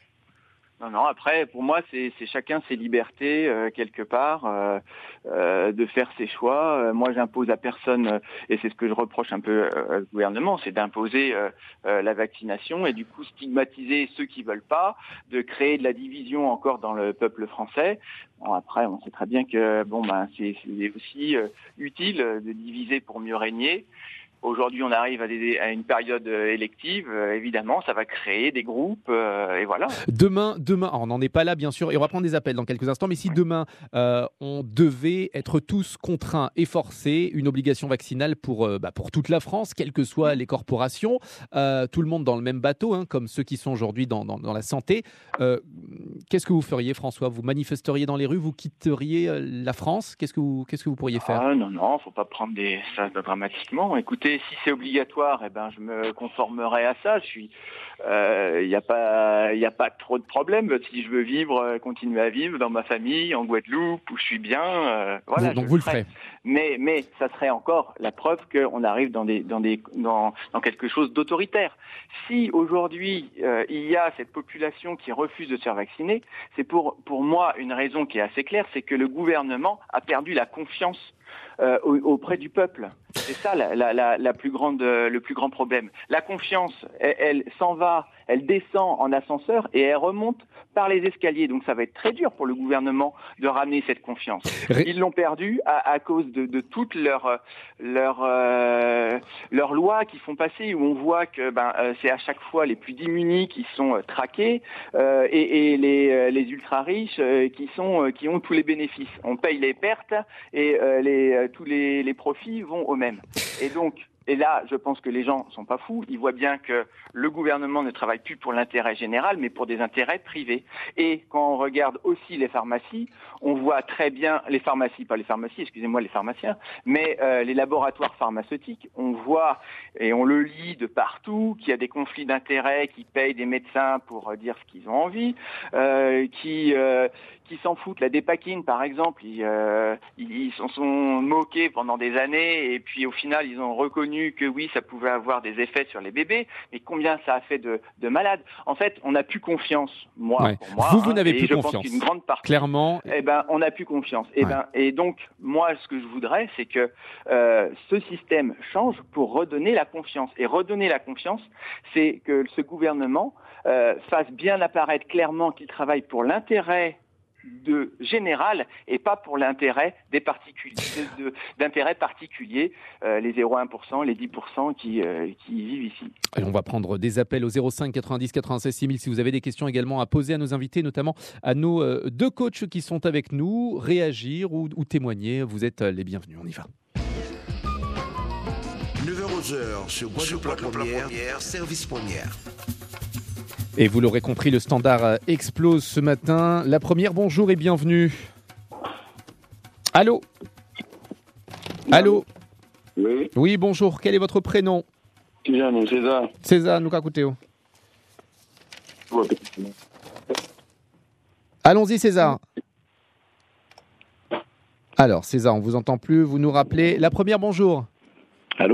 Non, non, après, pour moi, c'est, c'est chacun ses libertés, euh, quelque part, euh, euh, de faire ses choix. Euh, moi, j'impose à personne, euh, et c'est ce que je reproche un peu euh, au gouvernement, c'est d'imposer euh, euh, la vaccination et du coup stigmatiser ceux qui veulent pas, de créer de la division encore dans le peuple français. Bon, après, on sait très bien que bon, ben, c'est, c'est aussi euh, utile de diviser pour mieux régner. Aujourd'hui, on arrive à, des, à une période élective. Euh, évidemment, ça va créer des groupes euh, et voilà. Demain, demain, on n'en est pas là, bien sûr, et on va prendre des appels dans quelques instants. Mais si ouais. demain, euh, on devait être tous contraints et forcés, une obligation vaccinale pour, euh, bah, pour toute la France, quelles que soient les corporations, euh, tout le monde dans le même bateau, hein, comme ceux qui sont aujourd'hui dans, dans, dans la santé, euh, qu'est-ce que vous feriez, François ? Vous manifesteriez dans les rues ? Vous quitteriez la France ? Qu'est-ce que vous, qu'est-ce que vous pourriez faire ? Ah, non, non, faut pas prendre des, ça dramatiquement. Écoutez, si c'est obligatoire, eh ben je me conformerai à ça. Je suis, il euh, y a pas, il y a pas trop de problème. Si je veux vivre, continuer à vivre dans ma famille, en Guadeloupe, où je suis bien, euh, voilà. Vous, donc vous le ferez. Mais, mais ça serait encore la preuve qu'on arrive dans des, dans des, dans, dans quelque chose d'autoritaire. Si aujourd'hui euh, il y a cette population qui refuse de se faire vacciner, c'est pour, pour moi une raison qui est assez claire, c'est que le gouvernement a perdu la confiance Euh, auprès du peuple. C'est ça la, la, la, la plus grande, euh, le plus grand problème. La confiance, elle, elle s'en va, elle descend en ascenseur et elle remonte par les escaliers. Donc ça va être très dur pour le gouvernement de ramener cette confiance. Ils l'ont perdue à, à cause de, de toutes leurs leurs euh, leurs lois qui font passer, où on voit que ben euh, c'est à chaque fois les plus démunis qui sont euh, traqués euh, et, et les euh, les ultra riches euh, qui sont euh, qui ont tous les bénéfices. On paye les pertes et euh, les euh, tous les, les profits vont aux mêmes. Et donc, et là, je pense que les gens sont pas fous. Ils voient bien que le gouvernement ne travaille plus pour l'intérêt général, mais pour des intérêts privés. Et quand on regarde aussi les pharmacies, on voit très bien les pharmacies, pas les pharmacies, excusez-moi, les pharmaciens, mais euh, les laboratoires pharmaceutiques. On voit et on le lit de partout qu'il y a des conflits d'intérêts, qui payent des médecins pour dire ce qu'ils ont envie, euh, qui euh, qui s'en foutent. La Dépakine, par exemple, ils, euh, ils s'en sont moqués pendant des années et puis au final, ils ont reconnu que oui, ça pouvait avoir des effets sur les bébés, mais combien ça a fait de, de malades. En fait, on n'a plus confiance, moi, ouais. pour moi. Vous, vous hein, n'avez et plus je confiance. Pense qu'une grande partie, clairement. Eh ben, on n'a plus confiance. Et, ouais. ben, et donc, moi, ce que je voudrais, c'est que euh, ce système change pour redonner la confiance. Et redonner la confiance, c'est que ce gouvernement euh, fasse bien apparaître clairement qu'il travaille pour l'intérêt de général et pas pour l'intérêt des particuliers, de, d'intérêt particulier, euh, les zéro virgule un pour cent, les dix pour cent qui, euh, qui vivent ici. Et on va prendre des appels au zéro cinq quatre-vingt-dix quatre-vingt-seize six mille si vous avez des questions également à poser à nos invités, notamment à nos euh, deux coachs qui sont avec nous. Réagir ou, ou témoigner, vous êtes les bienvenus. On y va. neuf heures onze heures sur Guadeloupe la Première, service première. Et vous l'aurez compris, le standard explose ce matin. La première, bonjour et bienvenue. Allô ? Allô ? Oui. Oui, bonjour. Quel est votre prénom ? César, César. César, nous écoutez-vous. Allons-y, César. Alors, César, on ne vous entend plus. Vous nous rappelez. La première, bonjour. Allô ?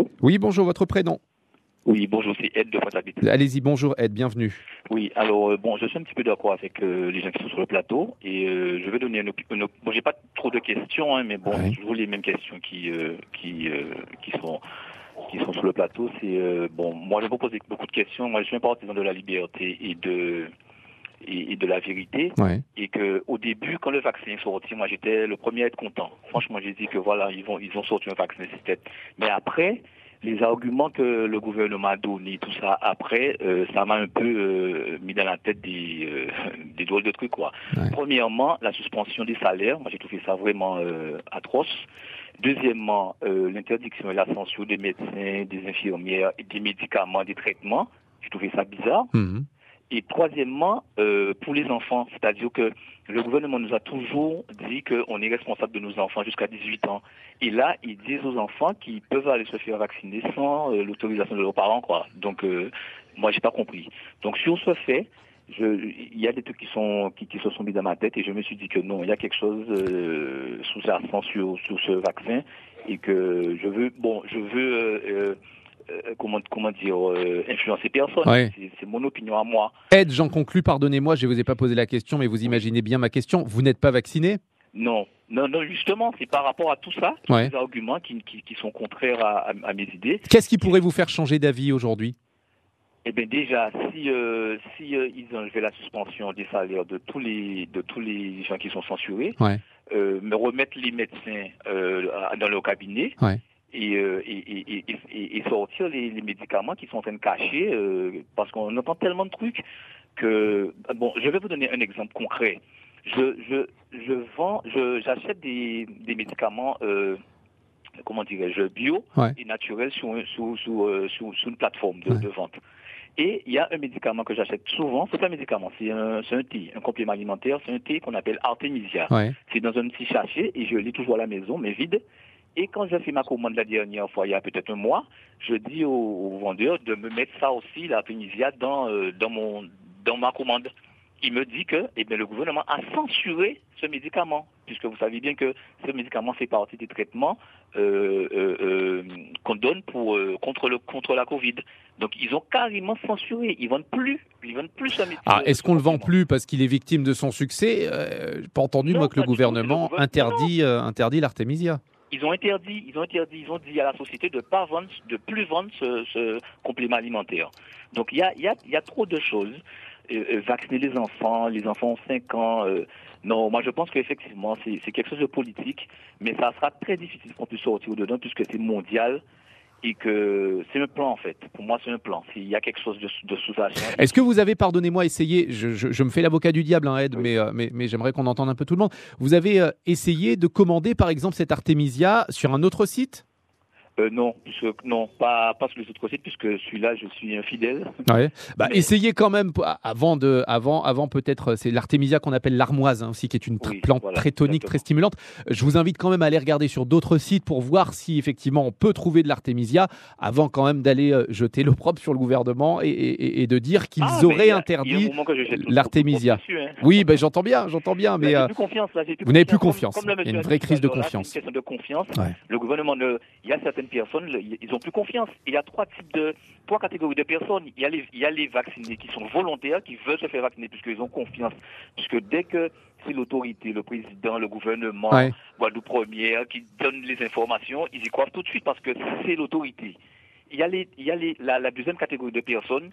Oui, bonjour, votre prénom ? Oui, bonjour, c'est Ed de Pointe-à-Pitre. Allez-y, bonjour Ed, bienvenue. Oui, alors euh, bon, je suis un petit peu d'accord avec euh, les gens qui sont sur le plateau et euh, je vais donner une opinion. Bon, j'ai pas trop de questions, hein, mais bon, Ouais. c'est toujours les mêmes questions qui euh, qui euh, qui sont qui sont sur le plateau. C'est euh, bon, moi je vous pose beaucoup de questions. Moi, je suis un partisan de la liberté et de et, et de la vérité. Ouais. Et que au début, quand le vaccin est sorti, moi j'étais le premier à être content. Franchement, j'ai dit que voilà, ils vont ils ont sorti un vaccin, c'était. Mais après, les arguments que le gouvernement a donnés, tout ça, après, euh, ça m'a un peu euh, mis dans la tête des, euh, des drôles de trucs, quoi. Ouais. Premièrement, la suspension des salaires. Moi, j'ai trouvé ça vraiment euh, atroce. Deuxièmement, euh, l'interdiction et la censure des médecins, des infirmières, et des médicaments, des traitements. J'ai trouvé ça bizarre. Mmh. Et troisièmement, euh, pour les enfants, c'est-à-dire que le gouvernement nous a toujours dit qu'on est responsable de nos enfants jusqu'à dix-huit ans. Et là, ils disent aux enfants qu'ils peuvent aller se faire vacciner sans euh, l'autorisation de leurs parents, quoi. Donc, euh, moi, j'ai pas compris. Donc, sur ce fait, je, il y a des trucs qui sont qui, qui se sont mis dans ma tête et je me suis dit que non, il y a quelque chose euh, sous-jacent sur sur ce vaccin et que je veux, bon, je veux. Euh, euh, Euh, comment, comment dire, euh, influencer personne. Ouais. C'est, c'est mon opinion à moi. Ed, j'en conclus, pardonnez-moi, je ne vous ai pas posé la question, mais vous imaginez bien ma question. Vous n'êtes pas vacciné ? Non, non, non, justement, c'est par rapport à tout ça, tous Ouais. ces arguments qui, qui, qui sont contraires à, à, à mes idées. Qu'est-ce qui pourrait vous faire changer d'avis aujourd'hui ? Eh bien, déjà, si, euh, si euh, ils enlevaient la suspension des salaires de tous les, de tous les gens qui sont censurés, Ouais. euh, me remettre les médecins euh, dans leur cabinet. Ouais. Et, euh, et, et, et, et, et sortir les, les médicaments qui sont en train de cacher, euh, parce qu'on entend tellement de trucs que... Bon, je vais vous donner un exemple concret. Je, je, je vends, je, j'achète des, des médicaments, euh, comment dirais-je, bio Ouais. et naturels sur, sur, sur, euh, sur, sur une plateforme de, Ouais. de vente. Et il y a un médicament que j'achète souvent, c'est pas un médicament, c'est un, c'est un thé, un complément alimentaire, c'est un thé qu'on appelle Artemisia. Ouais. C'est dans un petit sachet et je l'ai toujours à la maison, mais vide. Et quand j'ai fait ma commande la dernière fois, il y a peut-être un mois, je dis au, au vendeur de me mettre ça aussi, la Artemisia, dans, euh, dans, mon, dans ma commande. Il me dit que eh bien, le gouvernement a censuré ce médicament, puisque vous savez bien que ce médicament fait partie des traitements euh, euh, euh, qu'on donne pour, euh, contre, le, contre la Covid. Donc ils ont carrément censuré, ils ne vendent plus, ils vendent plus ce médicament. Ah, est-ce qu'on ne le vend plus parce qu'il est victime de son succès ? euh, J'ai pas entendu, Non, moi, que le pas du tout, gouvernement c'est le interdit, euh, interdit l'Artemisia. Ils ont interdit, ils ont interdit, ils ont dit à la société de pas vendre, de plus vendre ce, ce complément alimentaire. Donc il y a, il y a, il y a trop de choses. Euh, euh, vacciner les enfants, les enfants ont cinq ans. Euh, non, moi je pense qu'effectivement c'est, c'est quelque chose de politique, mais ça sera très difficile qu'on puisse sortir au-dedans puisque c'est mondial et que c'est un plan en fait. Pour moi c'est un plan. S'il y a quelque chose de, de sous-jacent. Est-ce que vous avez, pardonnez-moi, essayé, je, je, je me fais l'avocat du diable, hein, Ed, Oui. mais, euh, mais, mais j'aimerais qu'on entende un peu tout le monde. Vous avez euh, essayé de commander, par exemple, cette Artemisia sur un autre site ? Euh, non, puisque, non, pas, pas sur les autres sites, puisque celui-là, je suis infidèle. Ouais. Bah, Mais- essayez quand même, p- avant, de, avant, avant peut-être, c'est l'Artemisia qu'on appelle l'armoise, hein, aussi, qui est une tr- Oui, plante voilà, très tonique, exactement. très stimulante. Je vous invite quand même à aller regarder sur d'autres sites pour voir si, effectivement, on peut trouver de l'Artemisia, avant quand même d'aller euh, jeter l'opprobre sur le gouvernement et, et, et de dire qu'ils Ah, mais il y auraient a- interdit il y a un moment que je jette tout- l'Artemisia. tout- tout dessus, hein. Oui, ben j'entends bien, j'entends bien, mais Là, euh, j'ai plus confiance, là, j'ai plus vous n'avez plus Comme- confiance. comme le Il y a monsieur une a vraie dit crise de tout à l'heure, là, confiance. C'est une question de confiance. Ouais. Le gouvernement, ne- il y a certaines personnes, le- ils ont plus confiance. Il y a trois types de, trois catégories de personnes. Il y a les, il y a les vaccinés qui sont volontaires, qui veulent se faire vacciner puisqu'ils ont confiance. Puisque dès que c'est l'autorité, le président, le gouvernement, Ouais. Guadeloupe Première, qui donne les informations, ils y croient tout de suite parce que c'est l'autorité. Il y a les, il y a les, la, la deuxième catégorie de personnes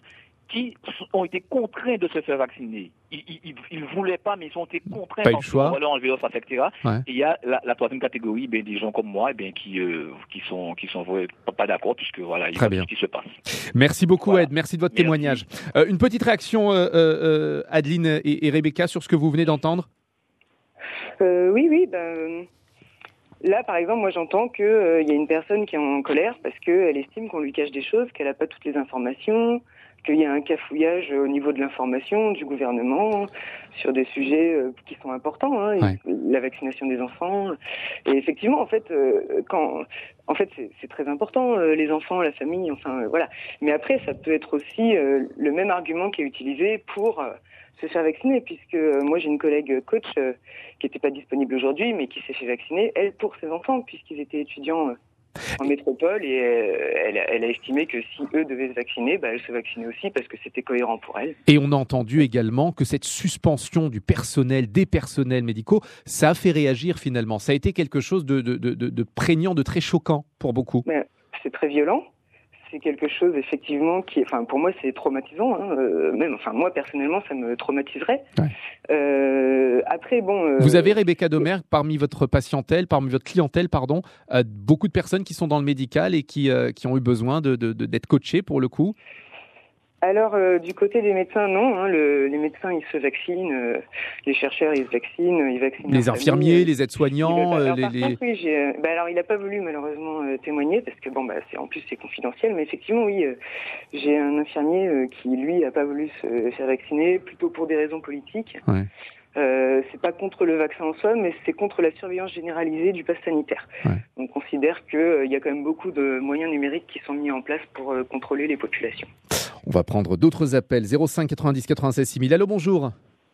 qui ont été contraints de se faire vacciner. Ils ne voulaient pas, mais ils ont été contraints. Pas eu le choix. On va leur enlever l'offre, et cetera. Ouais. Et il y a la, la troisième catégorie, ben, des gens comme moi, ben, qui euh, qui sont qui sont pas, pas d'accord, puisque voilà, il y a ce qui se passe. Merci beaucoup, voilà. Ed. Merci de votre Merci. témoignage. Euh, une petite réaction, euh, euh, Adeline et, et Rebecca, sur ce que vous venez d'entendre. Euh, oui, oui. Ben, là, par exemple, moi, j'entends qu'il euh, y a une personne qui est en colère parce qu'elle estime qu'on lui cache des choses, qu'elle n'a pas toutes les informations, qu'il y a un cafouillage au niveau de l'information du gouvernement sur des sujets euh, qui sont importants, hein, ouais. La vaccination des enfants. Et effectivement, en fait, euh, quand, en fait, c'est, c'est très important, euh, les enfants, la famille, enfin, euh, voilà. Mais après, ça peut être aussi euh, le même argument qui est utilisé pour euh, se faire vacciner, puisque euh, moi, j'ai une collègue coach euh, qui n'était pas disponible aujourd'hui, mais qui s'est fait vacciner, elle, pour ses enfants, puisqu'ils étaient étudiants euh, en métropole, et euh, elle, elle a estimé que si eux devaient se vacciner, bah, elle se vaccinait aussi parce que c'était cohérent pour elle. Et on a entendu également que cette suspension du personnel, des personnels médicaux, ça a fait réagir finalement. Ça a été quelque chose de, de, de, de prégnant, de très choquant pour beaucoup. Mais c'est très violent. C'est quelque chose effectivement qui, enfin pour moi c'est traumatisant, hein, euh, même, enfin moi personnellement ça me traumatiserait. Ouais. Euh, après bon. Euh, Vous avez Rebecca Domer parmi votre patientèle, parmi votre clientèle, pardon, euh, beaucoup de personnes qui sont dans le médical et qui euh, qui ont eu besoin de, de, de d'être coachées pour le coup. Alors, euh, du côté des médecins, non. Hein, le, les médecins, ils se vaccinent. Euh, les chercheurs, ils se vaccinent. Ils vaccinent les infirmiers, famille, les aides-soignants. Alors, les, par les... contre, oui, j'ai, euh, bah, alors, il n'a pas voulu malheureusement euh, témoigner parce que bon, bah, c'est en plus c'est confidentiel. Mais effectivement, oui, euh, j'ai un infirmier euh, qui lui n'a pas voulu se faire vacciner, plutôt pour des raisons politiques. Ouais. Euh, c'est pas contre le vaccin en soi, mais c'est contre la surveillance généralisée du pass sanitaire. Ouais. On considère qu'il euh, y a quand même beaucoup de moyens numériques qui sont mis en place pour euh, contrôler les populations. On va prendre d'autres appels. zéro cinq quatre-vingt-dix quatre-vingt-seize six mille. Allô, bonjour.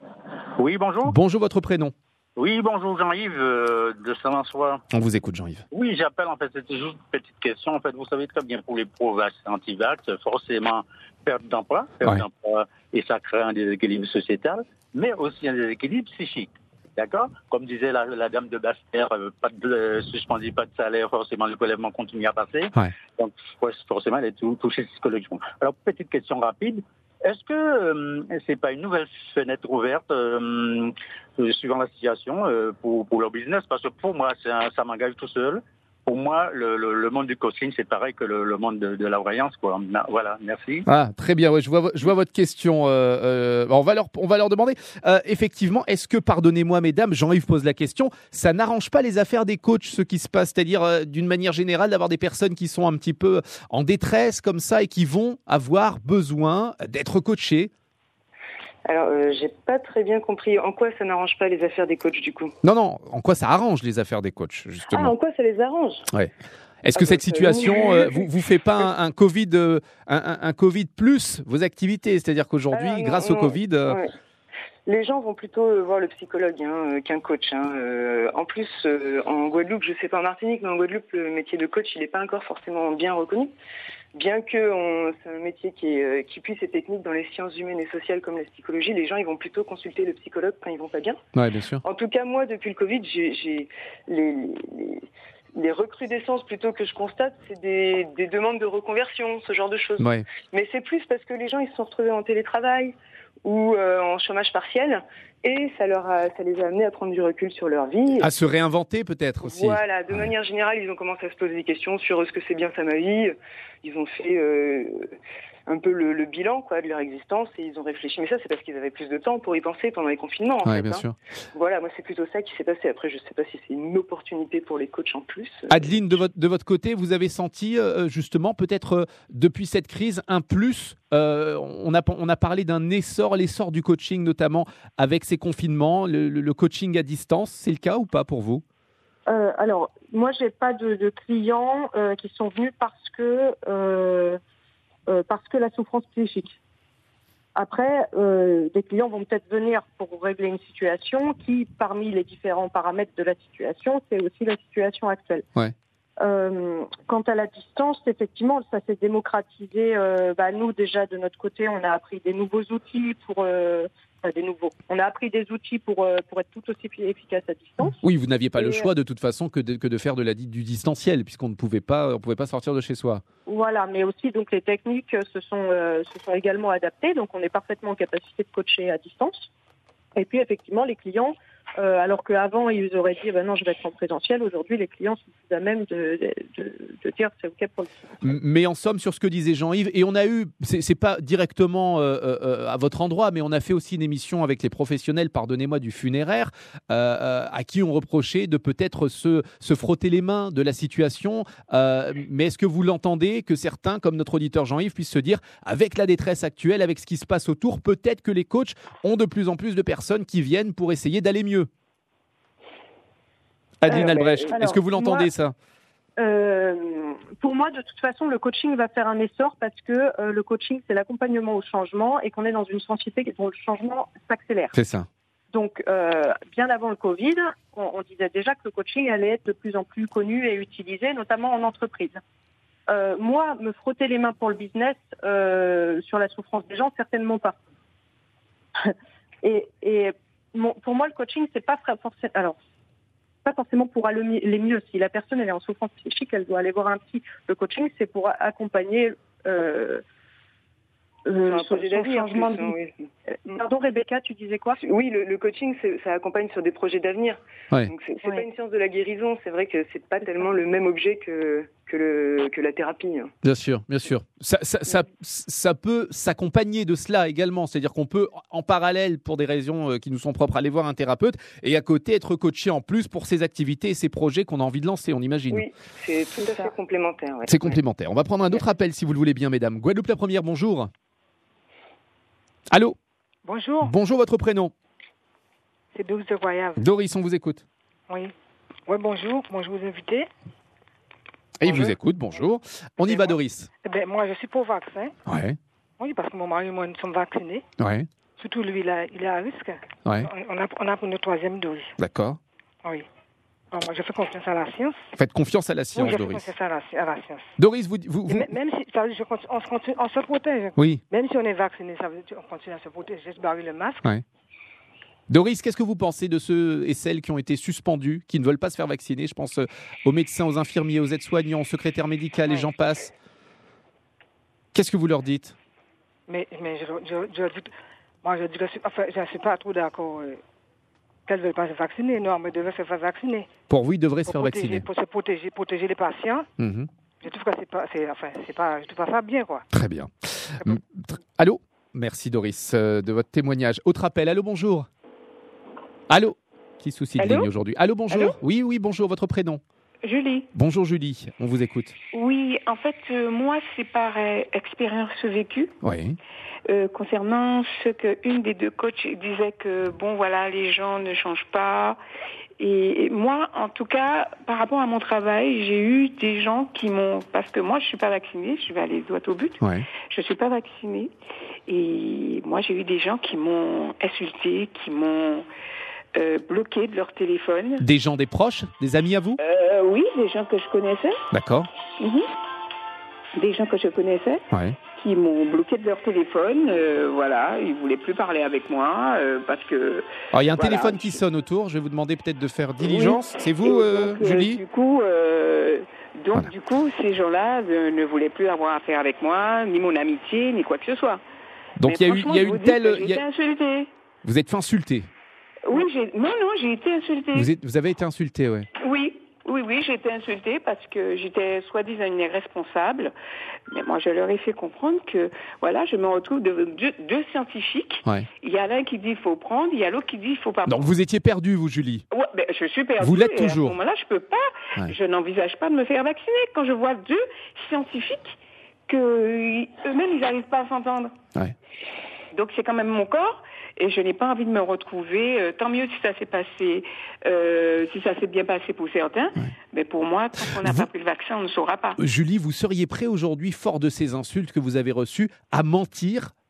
Oui, bonjour. Bonjour, votre prénom. Oui, bonjour, Jean-Yves euh, de Saint-François. On vous écoute, Jean-Yves. Oui, j'appelle, en fait, c'était juste une petite question. En fait, vous savez très bien, pour les pro-vax, anti-vax, forcément, perte d'emploi, perte ouais. d'emploi, et ça crée un déséquilibre sociétal, mais aussi un déséquilibre psychique. D'accord? Comme disait la, la dame de Basse-Terre, euh, pas de euh, suspendu, pas de salaire, forcément le prélèvement continue à passer. Ouais. Donc, forcément, elle est tout, touchée psychologiquement. Alors, petite question rapide. Est-ce que euh, c'est pas une nouvelle fenêtre ouverte, euh, euh, suivant la situation, euh, pour, pour leur business? Parce que pour moi, c'est un, ça m'engage tout seul. Pour moi, le, le, le monde du coaching, c'est pareil que le, le monde de, de la voyance, quoi. Voilà, merci. Ah, très bien. Ouais, je vois, je vois votre question. Euh, euh, on va leur, on va leur demander. Euh, effectivement, est-ce que, pardonnez-moi, mesdames, Jean-Yves pose la question, ça n'arrange pas les affaires des coachs, ce qui se passe, c'est-à-dire euh, d'une manière générale d'avoir des personnes qui sont un petit peu en détresse comme ça et qui vont avoir besoin d'être coachées? Alors, euh, j'ai pas très bien compris. En quoi ça n'arrange pas les affaires des coachs, du coup? Non, non. En quoi ça arrange les affaires des coachs, justement? Ah, en quoi ça les arrange? Ouais. Est-ce que ah, cette situation euh, vous vous fait pas un, un Covid, euh, un, un Covid plus vos activités? C'est-à-dire qu'aujourd'hui, ah, non, grâce non, au Covid, euh... ouais. Les gens vont plutôt voir le psychologue hein, qu'un coach. Hein. Euh, en plus, euh, en Guadeloupe, je sais pas en Martinique, mais en Guadeloupe, le métier de coach, il n'est pas encore forcément bien reconnu. Bien que on, c'est un métier qui, est, qui puisse être technique dans les sciences humaines et sociales comme la psychologie, les gens ils vont plutôt consulter le psychologue quand ils vont pas bien. Ouais, bien sûr. En tout cas, moi, depuis le Covid, j'ai, j'ai les, les, les recrudescences plutôt que je constate, c'est des, des demandes de reconversion, ce genre de choses. Ouais. Mais c'est plus parce que les gens ils se sont retrouvés en télétravail ou euh, en chômage partiel. Et ça, leur a, ça les a amenés à prendre du recul sur leur vie. À se réinventer peut-être aussi. Voilà, de ouais. manière générale, ils ont commencé à se poser des questions sur est-ce que c'est bien ça ma vie. Ils ont fait euh, un peu le, le bilan quoi, de leur existence et ils ont réfléchi. Mais ça, c'est parce qu'ils avaient plus de temps pour y penser pendant les confinements. En ouais, fait, bien hein. sûr. Voilà, moi c'est plutôt ça qui s'est passé. Après, je ne sais pas si c'est une opportunité pour les coachs en plus. Adeline, de votre, de votre côté, vous avez senti euh, justement peut-être euh, depuis cette crise un plus. Euh, on, a, on a parlé d'un essor, l'essor du coaching notamment avec ces confinements, le, le, le coaching à distance. C'est le cas ou pas pour vous? euh, Alors, moi, j'ai pas de, de clients euh, qui sont venus parce que euh, euh, parce que la souffrance psychique. Après, euh, des clients vont peut-être venir pour régler une situation qui, parmi les différents paramètres de la situation, c'est aussi la situation actuelle. Ouais. Euh, quant à la distance, effectivement, ça s'est démocratisé. Euh, bah, nous, déjà, de notre côté, on a appris des nouveaux outils pour, euh, des nouveaux. On a appris des outils pour, euh, pour être tout aussi efficace à distance. Oui, vous n'aviez pas Et le choix de toute façon que de, que de faire de la, du distanciel, puisqu'on ne pouvait pas, on pouvait pas sortir de chez soi. Voilà, mais aussi donc les techniques se sont, euh, se sont également adaptées, donc on est parfaitement en capacité de coacher à distance. Et puis effectivement, les clients, euh, alors qu'avant ils auraient dit ben non, je vais être en présentiel, aujourd'hui les clients sont plus à même de, de, de, de dire c'est ok pour le. Mais en somme, sur ce que disait Jean-Yves, et on a eu, c'est, c'est pas directement euh, euh, à votre endroit, mais on a fait aussi une émission avec les professionnels, pardonnez-moi, du funéraire, euh, euh, à qui on reprochait de peut-être se, se frotter les mains de la situation. Euh, mais est-ce que vous l'entendez, que certains, comme notre auditeur Jean-Yves, puissent se dire, avec la détresse actuelle, avec ce qui se passe autour, peut-être que les coachs ont de plus en plus de personnes qui viennent pour essayer d'aller mieux. Adeline alors, Albrecht, alors, est-ce que vous l'entendez moi, ça? euh, Pour moi, de toute façon, le coaching va faire un essor parce que euh, le coaching, c'est l'accompagnement au changement et qu'on est dans une société dont le changement s'accélère. C'est ça. Donc, euh, bien avant le Covid, on, on disait déjà que le coaching allait être de plus en plus connu et utilisé, notamment en entreprise. Euh, moi, me frotter les mains pour le business euh, sur la souffrance des gens, certainement pas. et et mon, pour moi, le coaching, c'est pas forcément, alors, pas forcément pour aller les mieux. Si la personne elle est en souffrance psychique, elle doit aller voir un psy. Le coaching, c'est pour accompagner. Euh, Euh, un projet d'avenir. Changement de... oui. Pardon Rebecca, tu disais quoi? Oui, le, le coaching, c'est, ça accompagne sur des projets d'avenir. Ouais. Donc c'est, c'est ouais. pas une science de la guérison. C'est vrai que c'est pas tellement le même objet que que, le, que la thérapie. Bien sûr, bien sûr. Ça, ça, ça, ça peut s'accompagner de cela également. C'est-à-dire qu'on peut, en parallèle, pour des raisons qui nous sont propres, aller voir un thérapeute et à côté être coaché en plus pour ses activités et ses projets qu'on a envie de lancer, on imagine. Oui, c'est tout à fait complémentaire. Ouais. C'est complémentaire. On va prendre un autre appel si vous le voulez bien, mesdames. Guadeloupe la première, bonjour. Allô? Bonjour. Bonjour, votre prénom? C'est Doris de Voyave. Doris, on vous écoute. Oui. Oui, bonjour. Bonjour aux invités. Et il vous écoute, bonjour. On y va, Doris. Eh ben, moi, je suis pour vaccin. Ouais. Oui, parce que mon mari et moi, nous sommes vaccinés. Ouais. Surtout lui, il, a, il est à risque. Ouais. On a, on a pour notre troisième dose. D'accord. Oui. Bon, moi, je fais confiance à la science. Faites confiance à la science, oui, je Doris. fais confiance à la, à la science. Doris, vous... vous, vous... Même si, ça veut dire, je continue, on, se continue, on se protège. Oui. Même si on est vacciné, ça veut dire qu'on continue à se protéger, juste barrer le masque. Ouais. Doris, qu'est-ce que vous pensez de ceux et celles qui ont été suspendus, qui ne veulent pas se faire vacciner? Je pense aux médecins, aux infirmiers, aux aides-soignants, aux secrétaires médicaux, les gens passent. Qu'est-ce que vous leur dites? Mais, mais je, je, je, je, moi, je dis que enfin, je ne suis pas trop d'accord euh, qu'elles ne veulent pas se vacciner. Non, mais devraient se faire vacciner. Pour vous, ils devraient se faire protéger, vacciner. Pour se protéger, protéger les patients. Mmh. Je trouve que c'est pas, c'est, enfin, c'est pas, je trouve pas ça bien, quoi. Très bien. Mmh. Allô? Merci, Doris, euh, de votre témoignage. Autre appel. Allô, bonjour. Allô? Qui souci de ligne aujourd'hui? Allô, bonjour. Allô? Oui, oui, bonjour. Votre prénom? Julie. Bonjour, Julie. On vous écoute. Oui, en fait, euh, moi, c'est par euh, expérience vécue. Oui. Euh, concernant ce qu'une des deux coachs disait que, bon, voilà, les gens ne changent pas. Et moi, en tout cas, par rapport à mon travail, j'ai eu des gens qui m'ont... Parce que moi, je ne suis pas vaccinée, je vais aller droit au but. Ouais. Je ne suis pas vaccinée. Et moi, j'ai eu des gens qui m'ont insultée, qui m'ont... Euh, bloqués de leur téléphone. Des gens, des proches, des amis à vous? euh, Oui, des gens que je connaissais. D'accord. Mm-hmm. Des gens que je connaissais, ouais. qui m'ont bloqué de leur téléphone. Euh, voilà, ils ne voulaient plus parler avec moi euh, parce que... Alors, il y a un voilà. téléphone qui sonne autour. Je vais vous demander peut-être de faire diligence. Oui. C'est vous, euh, donc, Julie? euh, Du coup, euh, donc, voilà. du coup, ces gens-là ne, ne voulaient plus avoir affaire avec moi, ni mon amitié, ni quoi que ce soit. Donc, il y a eu, il y a eu telle... J'ai été insultée. Vous êtes fait insulter? Oui, j'ai... non, non, j'ai été insultée. Vous, êtes... vous avez été insultée, oui. Oui, oui, oui, j'ai été insultée parce que j'étais soi-disant une irresponsable. Mais moi, je leur ai fait comprendre que, voilà, je me retrouve devant deux, deux scientifiques. Ouais. Il y a l'un qui dit qu'il faut prendre, il y a l'autre qui dit qu'il ne faut pas prendre. Donc, vous étiez perdue, vous, Julie? Ouais, ben, je suis perdue. Vous l'êtes toujours? À ce moment-là, je peux pas. Ouais. Je n'envisage pas de me faire vacciner quand je vois deux scientifiques que eux-mêmes, ils n'arrivent pas à s'entendre. Ouais. Donc, c'est quand même mon corps. Et je n'ai pas envie de me retrouver. Euh, tant mieux si ça s'est passé, euh, si ça s'est bien passé pour certains. Ouais. Mais pour moi, tant qu'on n'a vous... pas pris le vaccin, on ne saura pas. Julie, vous seriez prêt aujourd'hui, fort de ces insultes que vous avez reçues, à mentir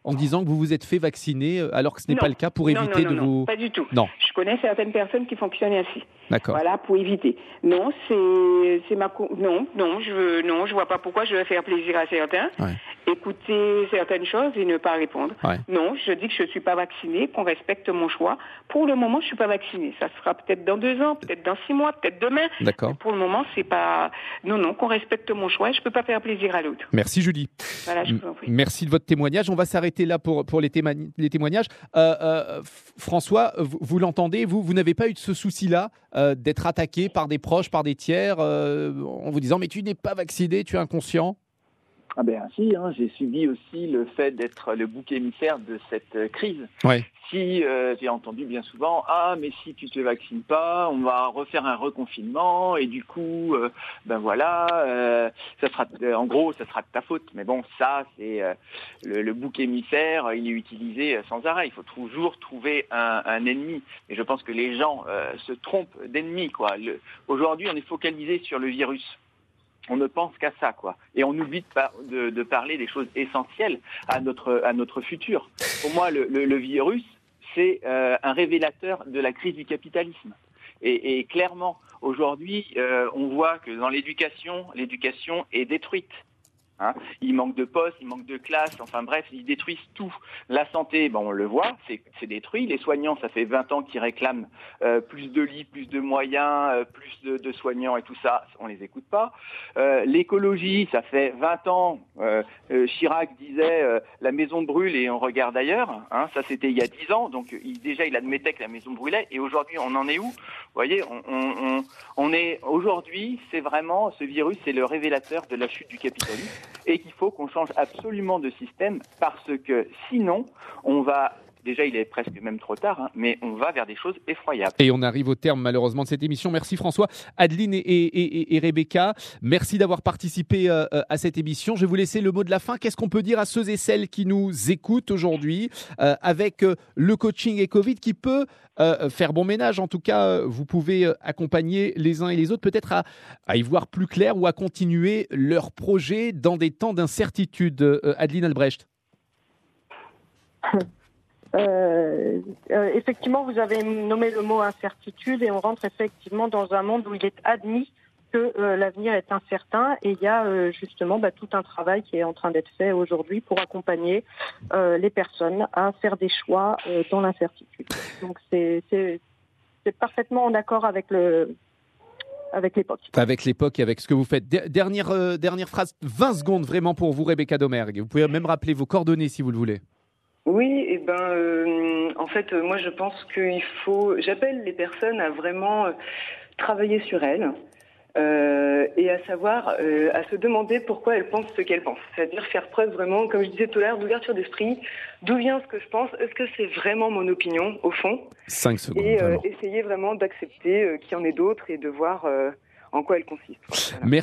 en disant que vous vous êtes fait vacciner alors que ce n'est non. pas le cas pour non, éviter non, non, de non, vous... pas du tout. Non. Je connais certaines personnes qui fonctionnent ainsi. D'accord. Voilà, pour éviter. Non, c'est, c'est ma... Co- non, non, je veux, non, je vois pas pourquoi je vais faire plaisir à certains. Ouais. Écouter certaines choses et ne pas répondre. Ouais. Non, je dis que je suis pas vaccinée, qu'on respecte mon choix. Pour le moment, je suis pas vaccinée. Ça sera peut-être dans deux ans, peut-être dans six mois, peut-être demain. D'accord. Mais pour le moment, c'est pas... Non, non, qu'on respecte mon choix. Je peux pas faire plaisir à l'autre. Merci Julie. Voilà, je vous en prie. Merci de votre témoignage. On va s'arrêter là pour, pour les, téma- les témoignages. Euh, euh, F- François, vous, vous l'entendez, vous, vous n'avez pas eu de ce souci-là euh, d'être attaqué par des proches, par des tiers, euh, en vous disant « mais tu n'es pas vacciné, tu es inconscient ». Ah ben si, hein, j'ai subi aussi le fait d'être le bouc émissaire de cette euh, crise. Ouais. Si euh, j'ai entendu bien souvent, ah mais si tu te vaccines pas, on va refaire un reconfinement et du coup, euh, ben voilà, euh, ça sera, euh, en gros, ça sera de ta faute. Mais bon, ça c'est euh, le, le bouc émissaire, il est utilisé sans arrêt. Il faut toujours trouver un, un ennemi. Et je pense que les gens euh, se trompent d'ennemi, quoi. Le, aujourd'hui, on est focalisé sur le virus. On ne pense qu'à ça, quoi. Et on oublie de, par- de, de parler des choses essentielles à notre, à notre futur. Pour moi, le, le, le virus, c'est euh, un révélateur de la crise du capitalisme. Et, et clairement, aujourd'hui, euh, on voit que dans l'éducation, l'éducation est détruite. Hein, il manque de postes, il manque de classes, enfin bref, ils détruisent tout. La santé, bon, on le voit, c'est, c'est détruit. Les soignants, ça fait vingt ans qu'ils réclament euh, plus de lits, plus de moyens, euh, plus de, de soignants et tout ça, on les écoute pas. Euh, l'écologie, ça fait vingt ans, euh, euh, Chirac disait euh, la maison brûle et on regarde ailleurs. Hein, ça, c'était il y a dix ans, donc il, déjà il admettait que la maison brûlait. Et aujourd'hui, on en est où ? Vous voyez, on, on, on, on est aujourd'hui, c'est vraiment ce virus, c'est le révélateur de la chute du capitalisme. Et qu'il faut qu'on change absolument de système parce que sinon, on va... Déjà, il est presque même trop tard, hein, mais on va vers des choses effroyables. Et on arrive au terme, malheureusement, de cette émission. Merci François, Adeline et, et, et, et Rebecca. Merci d'avoir participé euh, à cette émission. Je vais vous laisser le mot de la fin. Qu'est-ce qu'on peut dire à ceux et celles qui nous écoutent aujourd'hui euh, avec euh, le coaching et Covid qui peut euh, faire bon ménage. En tout cas, euh, vous pouvez euh, accompagner les uns et les autres peut-être à, à y voir plus clair ou à continuer leur projet dans des temps d'incertitude. Euh, Adeline Albrecht. Euh, euh, effectivement, vous avez nommé le mot incertitude et on rentre effectivement dans un monde où il est admis que euh, l'avenir est incertain et il y a euh, justement bah, tout un travail qui est en train d'être fait aujourd'hui pour accompagner euh, les personnes à faire des choix euh, dans l'incertitude. Donc c'est, c'est, c'est parfaitement en accord avec le... Avec l'époque. Avec l'époque et avec ce que vous faites. Dernière, euh, dernière phrase, vingt secondes vraiment pour vous, Rebecca Domergue. Vous pouvez même rappeler vos coordonnées si vous le voulez. Oui, et ben, euh, en fait, euh, moi je pense qu'il faut. J'appelle les personnes à vraiment euh, travailler sur elles euh, et à savoir, euh, à se demander pourquoi elles pensent ce qu'elles pensent. C'est-à-dire faire preuve vraiment, comme je disais tout à l'heure, d'ouverture d'esprit. D'où vient ce que je pense ? Est-ce que c'est vraiment mon opinion au fond ? Cinq secondes. Et euh, vraiment. essayer vraiment d'accepter euh, qu'il y en ait d'autres et de voir euh, en quoi elles consistent. Voilà. Merci.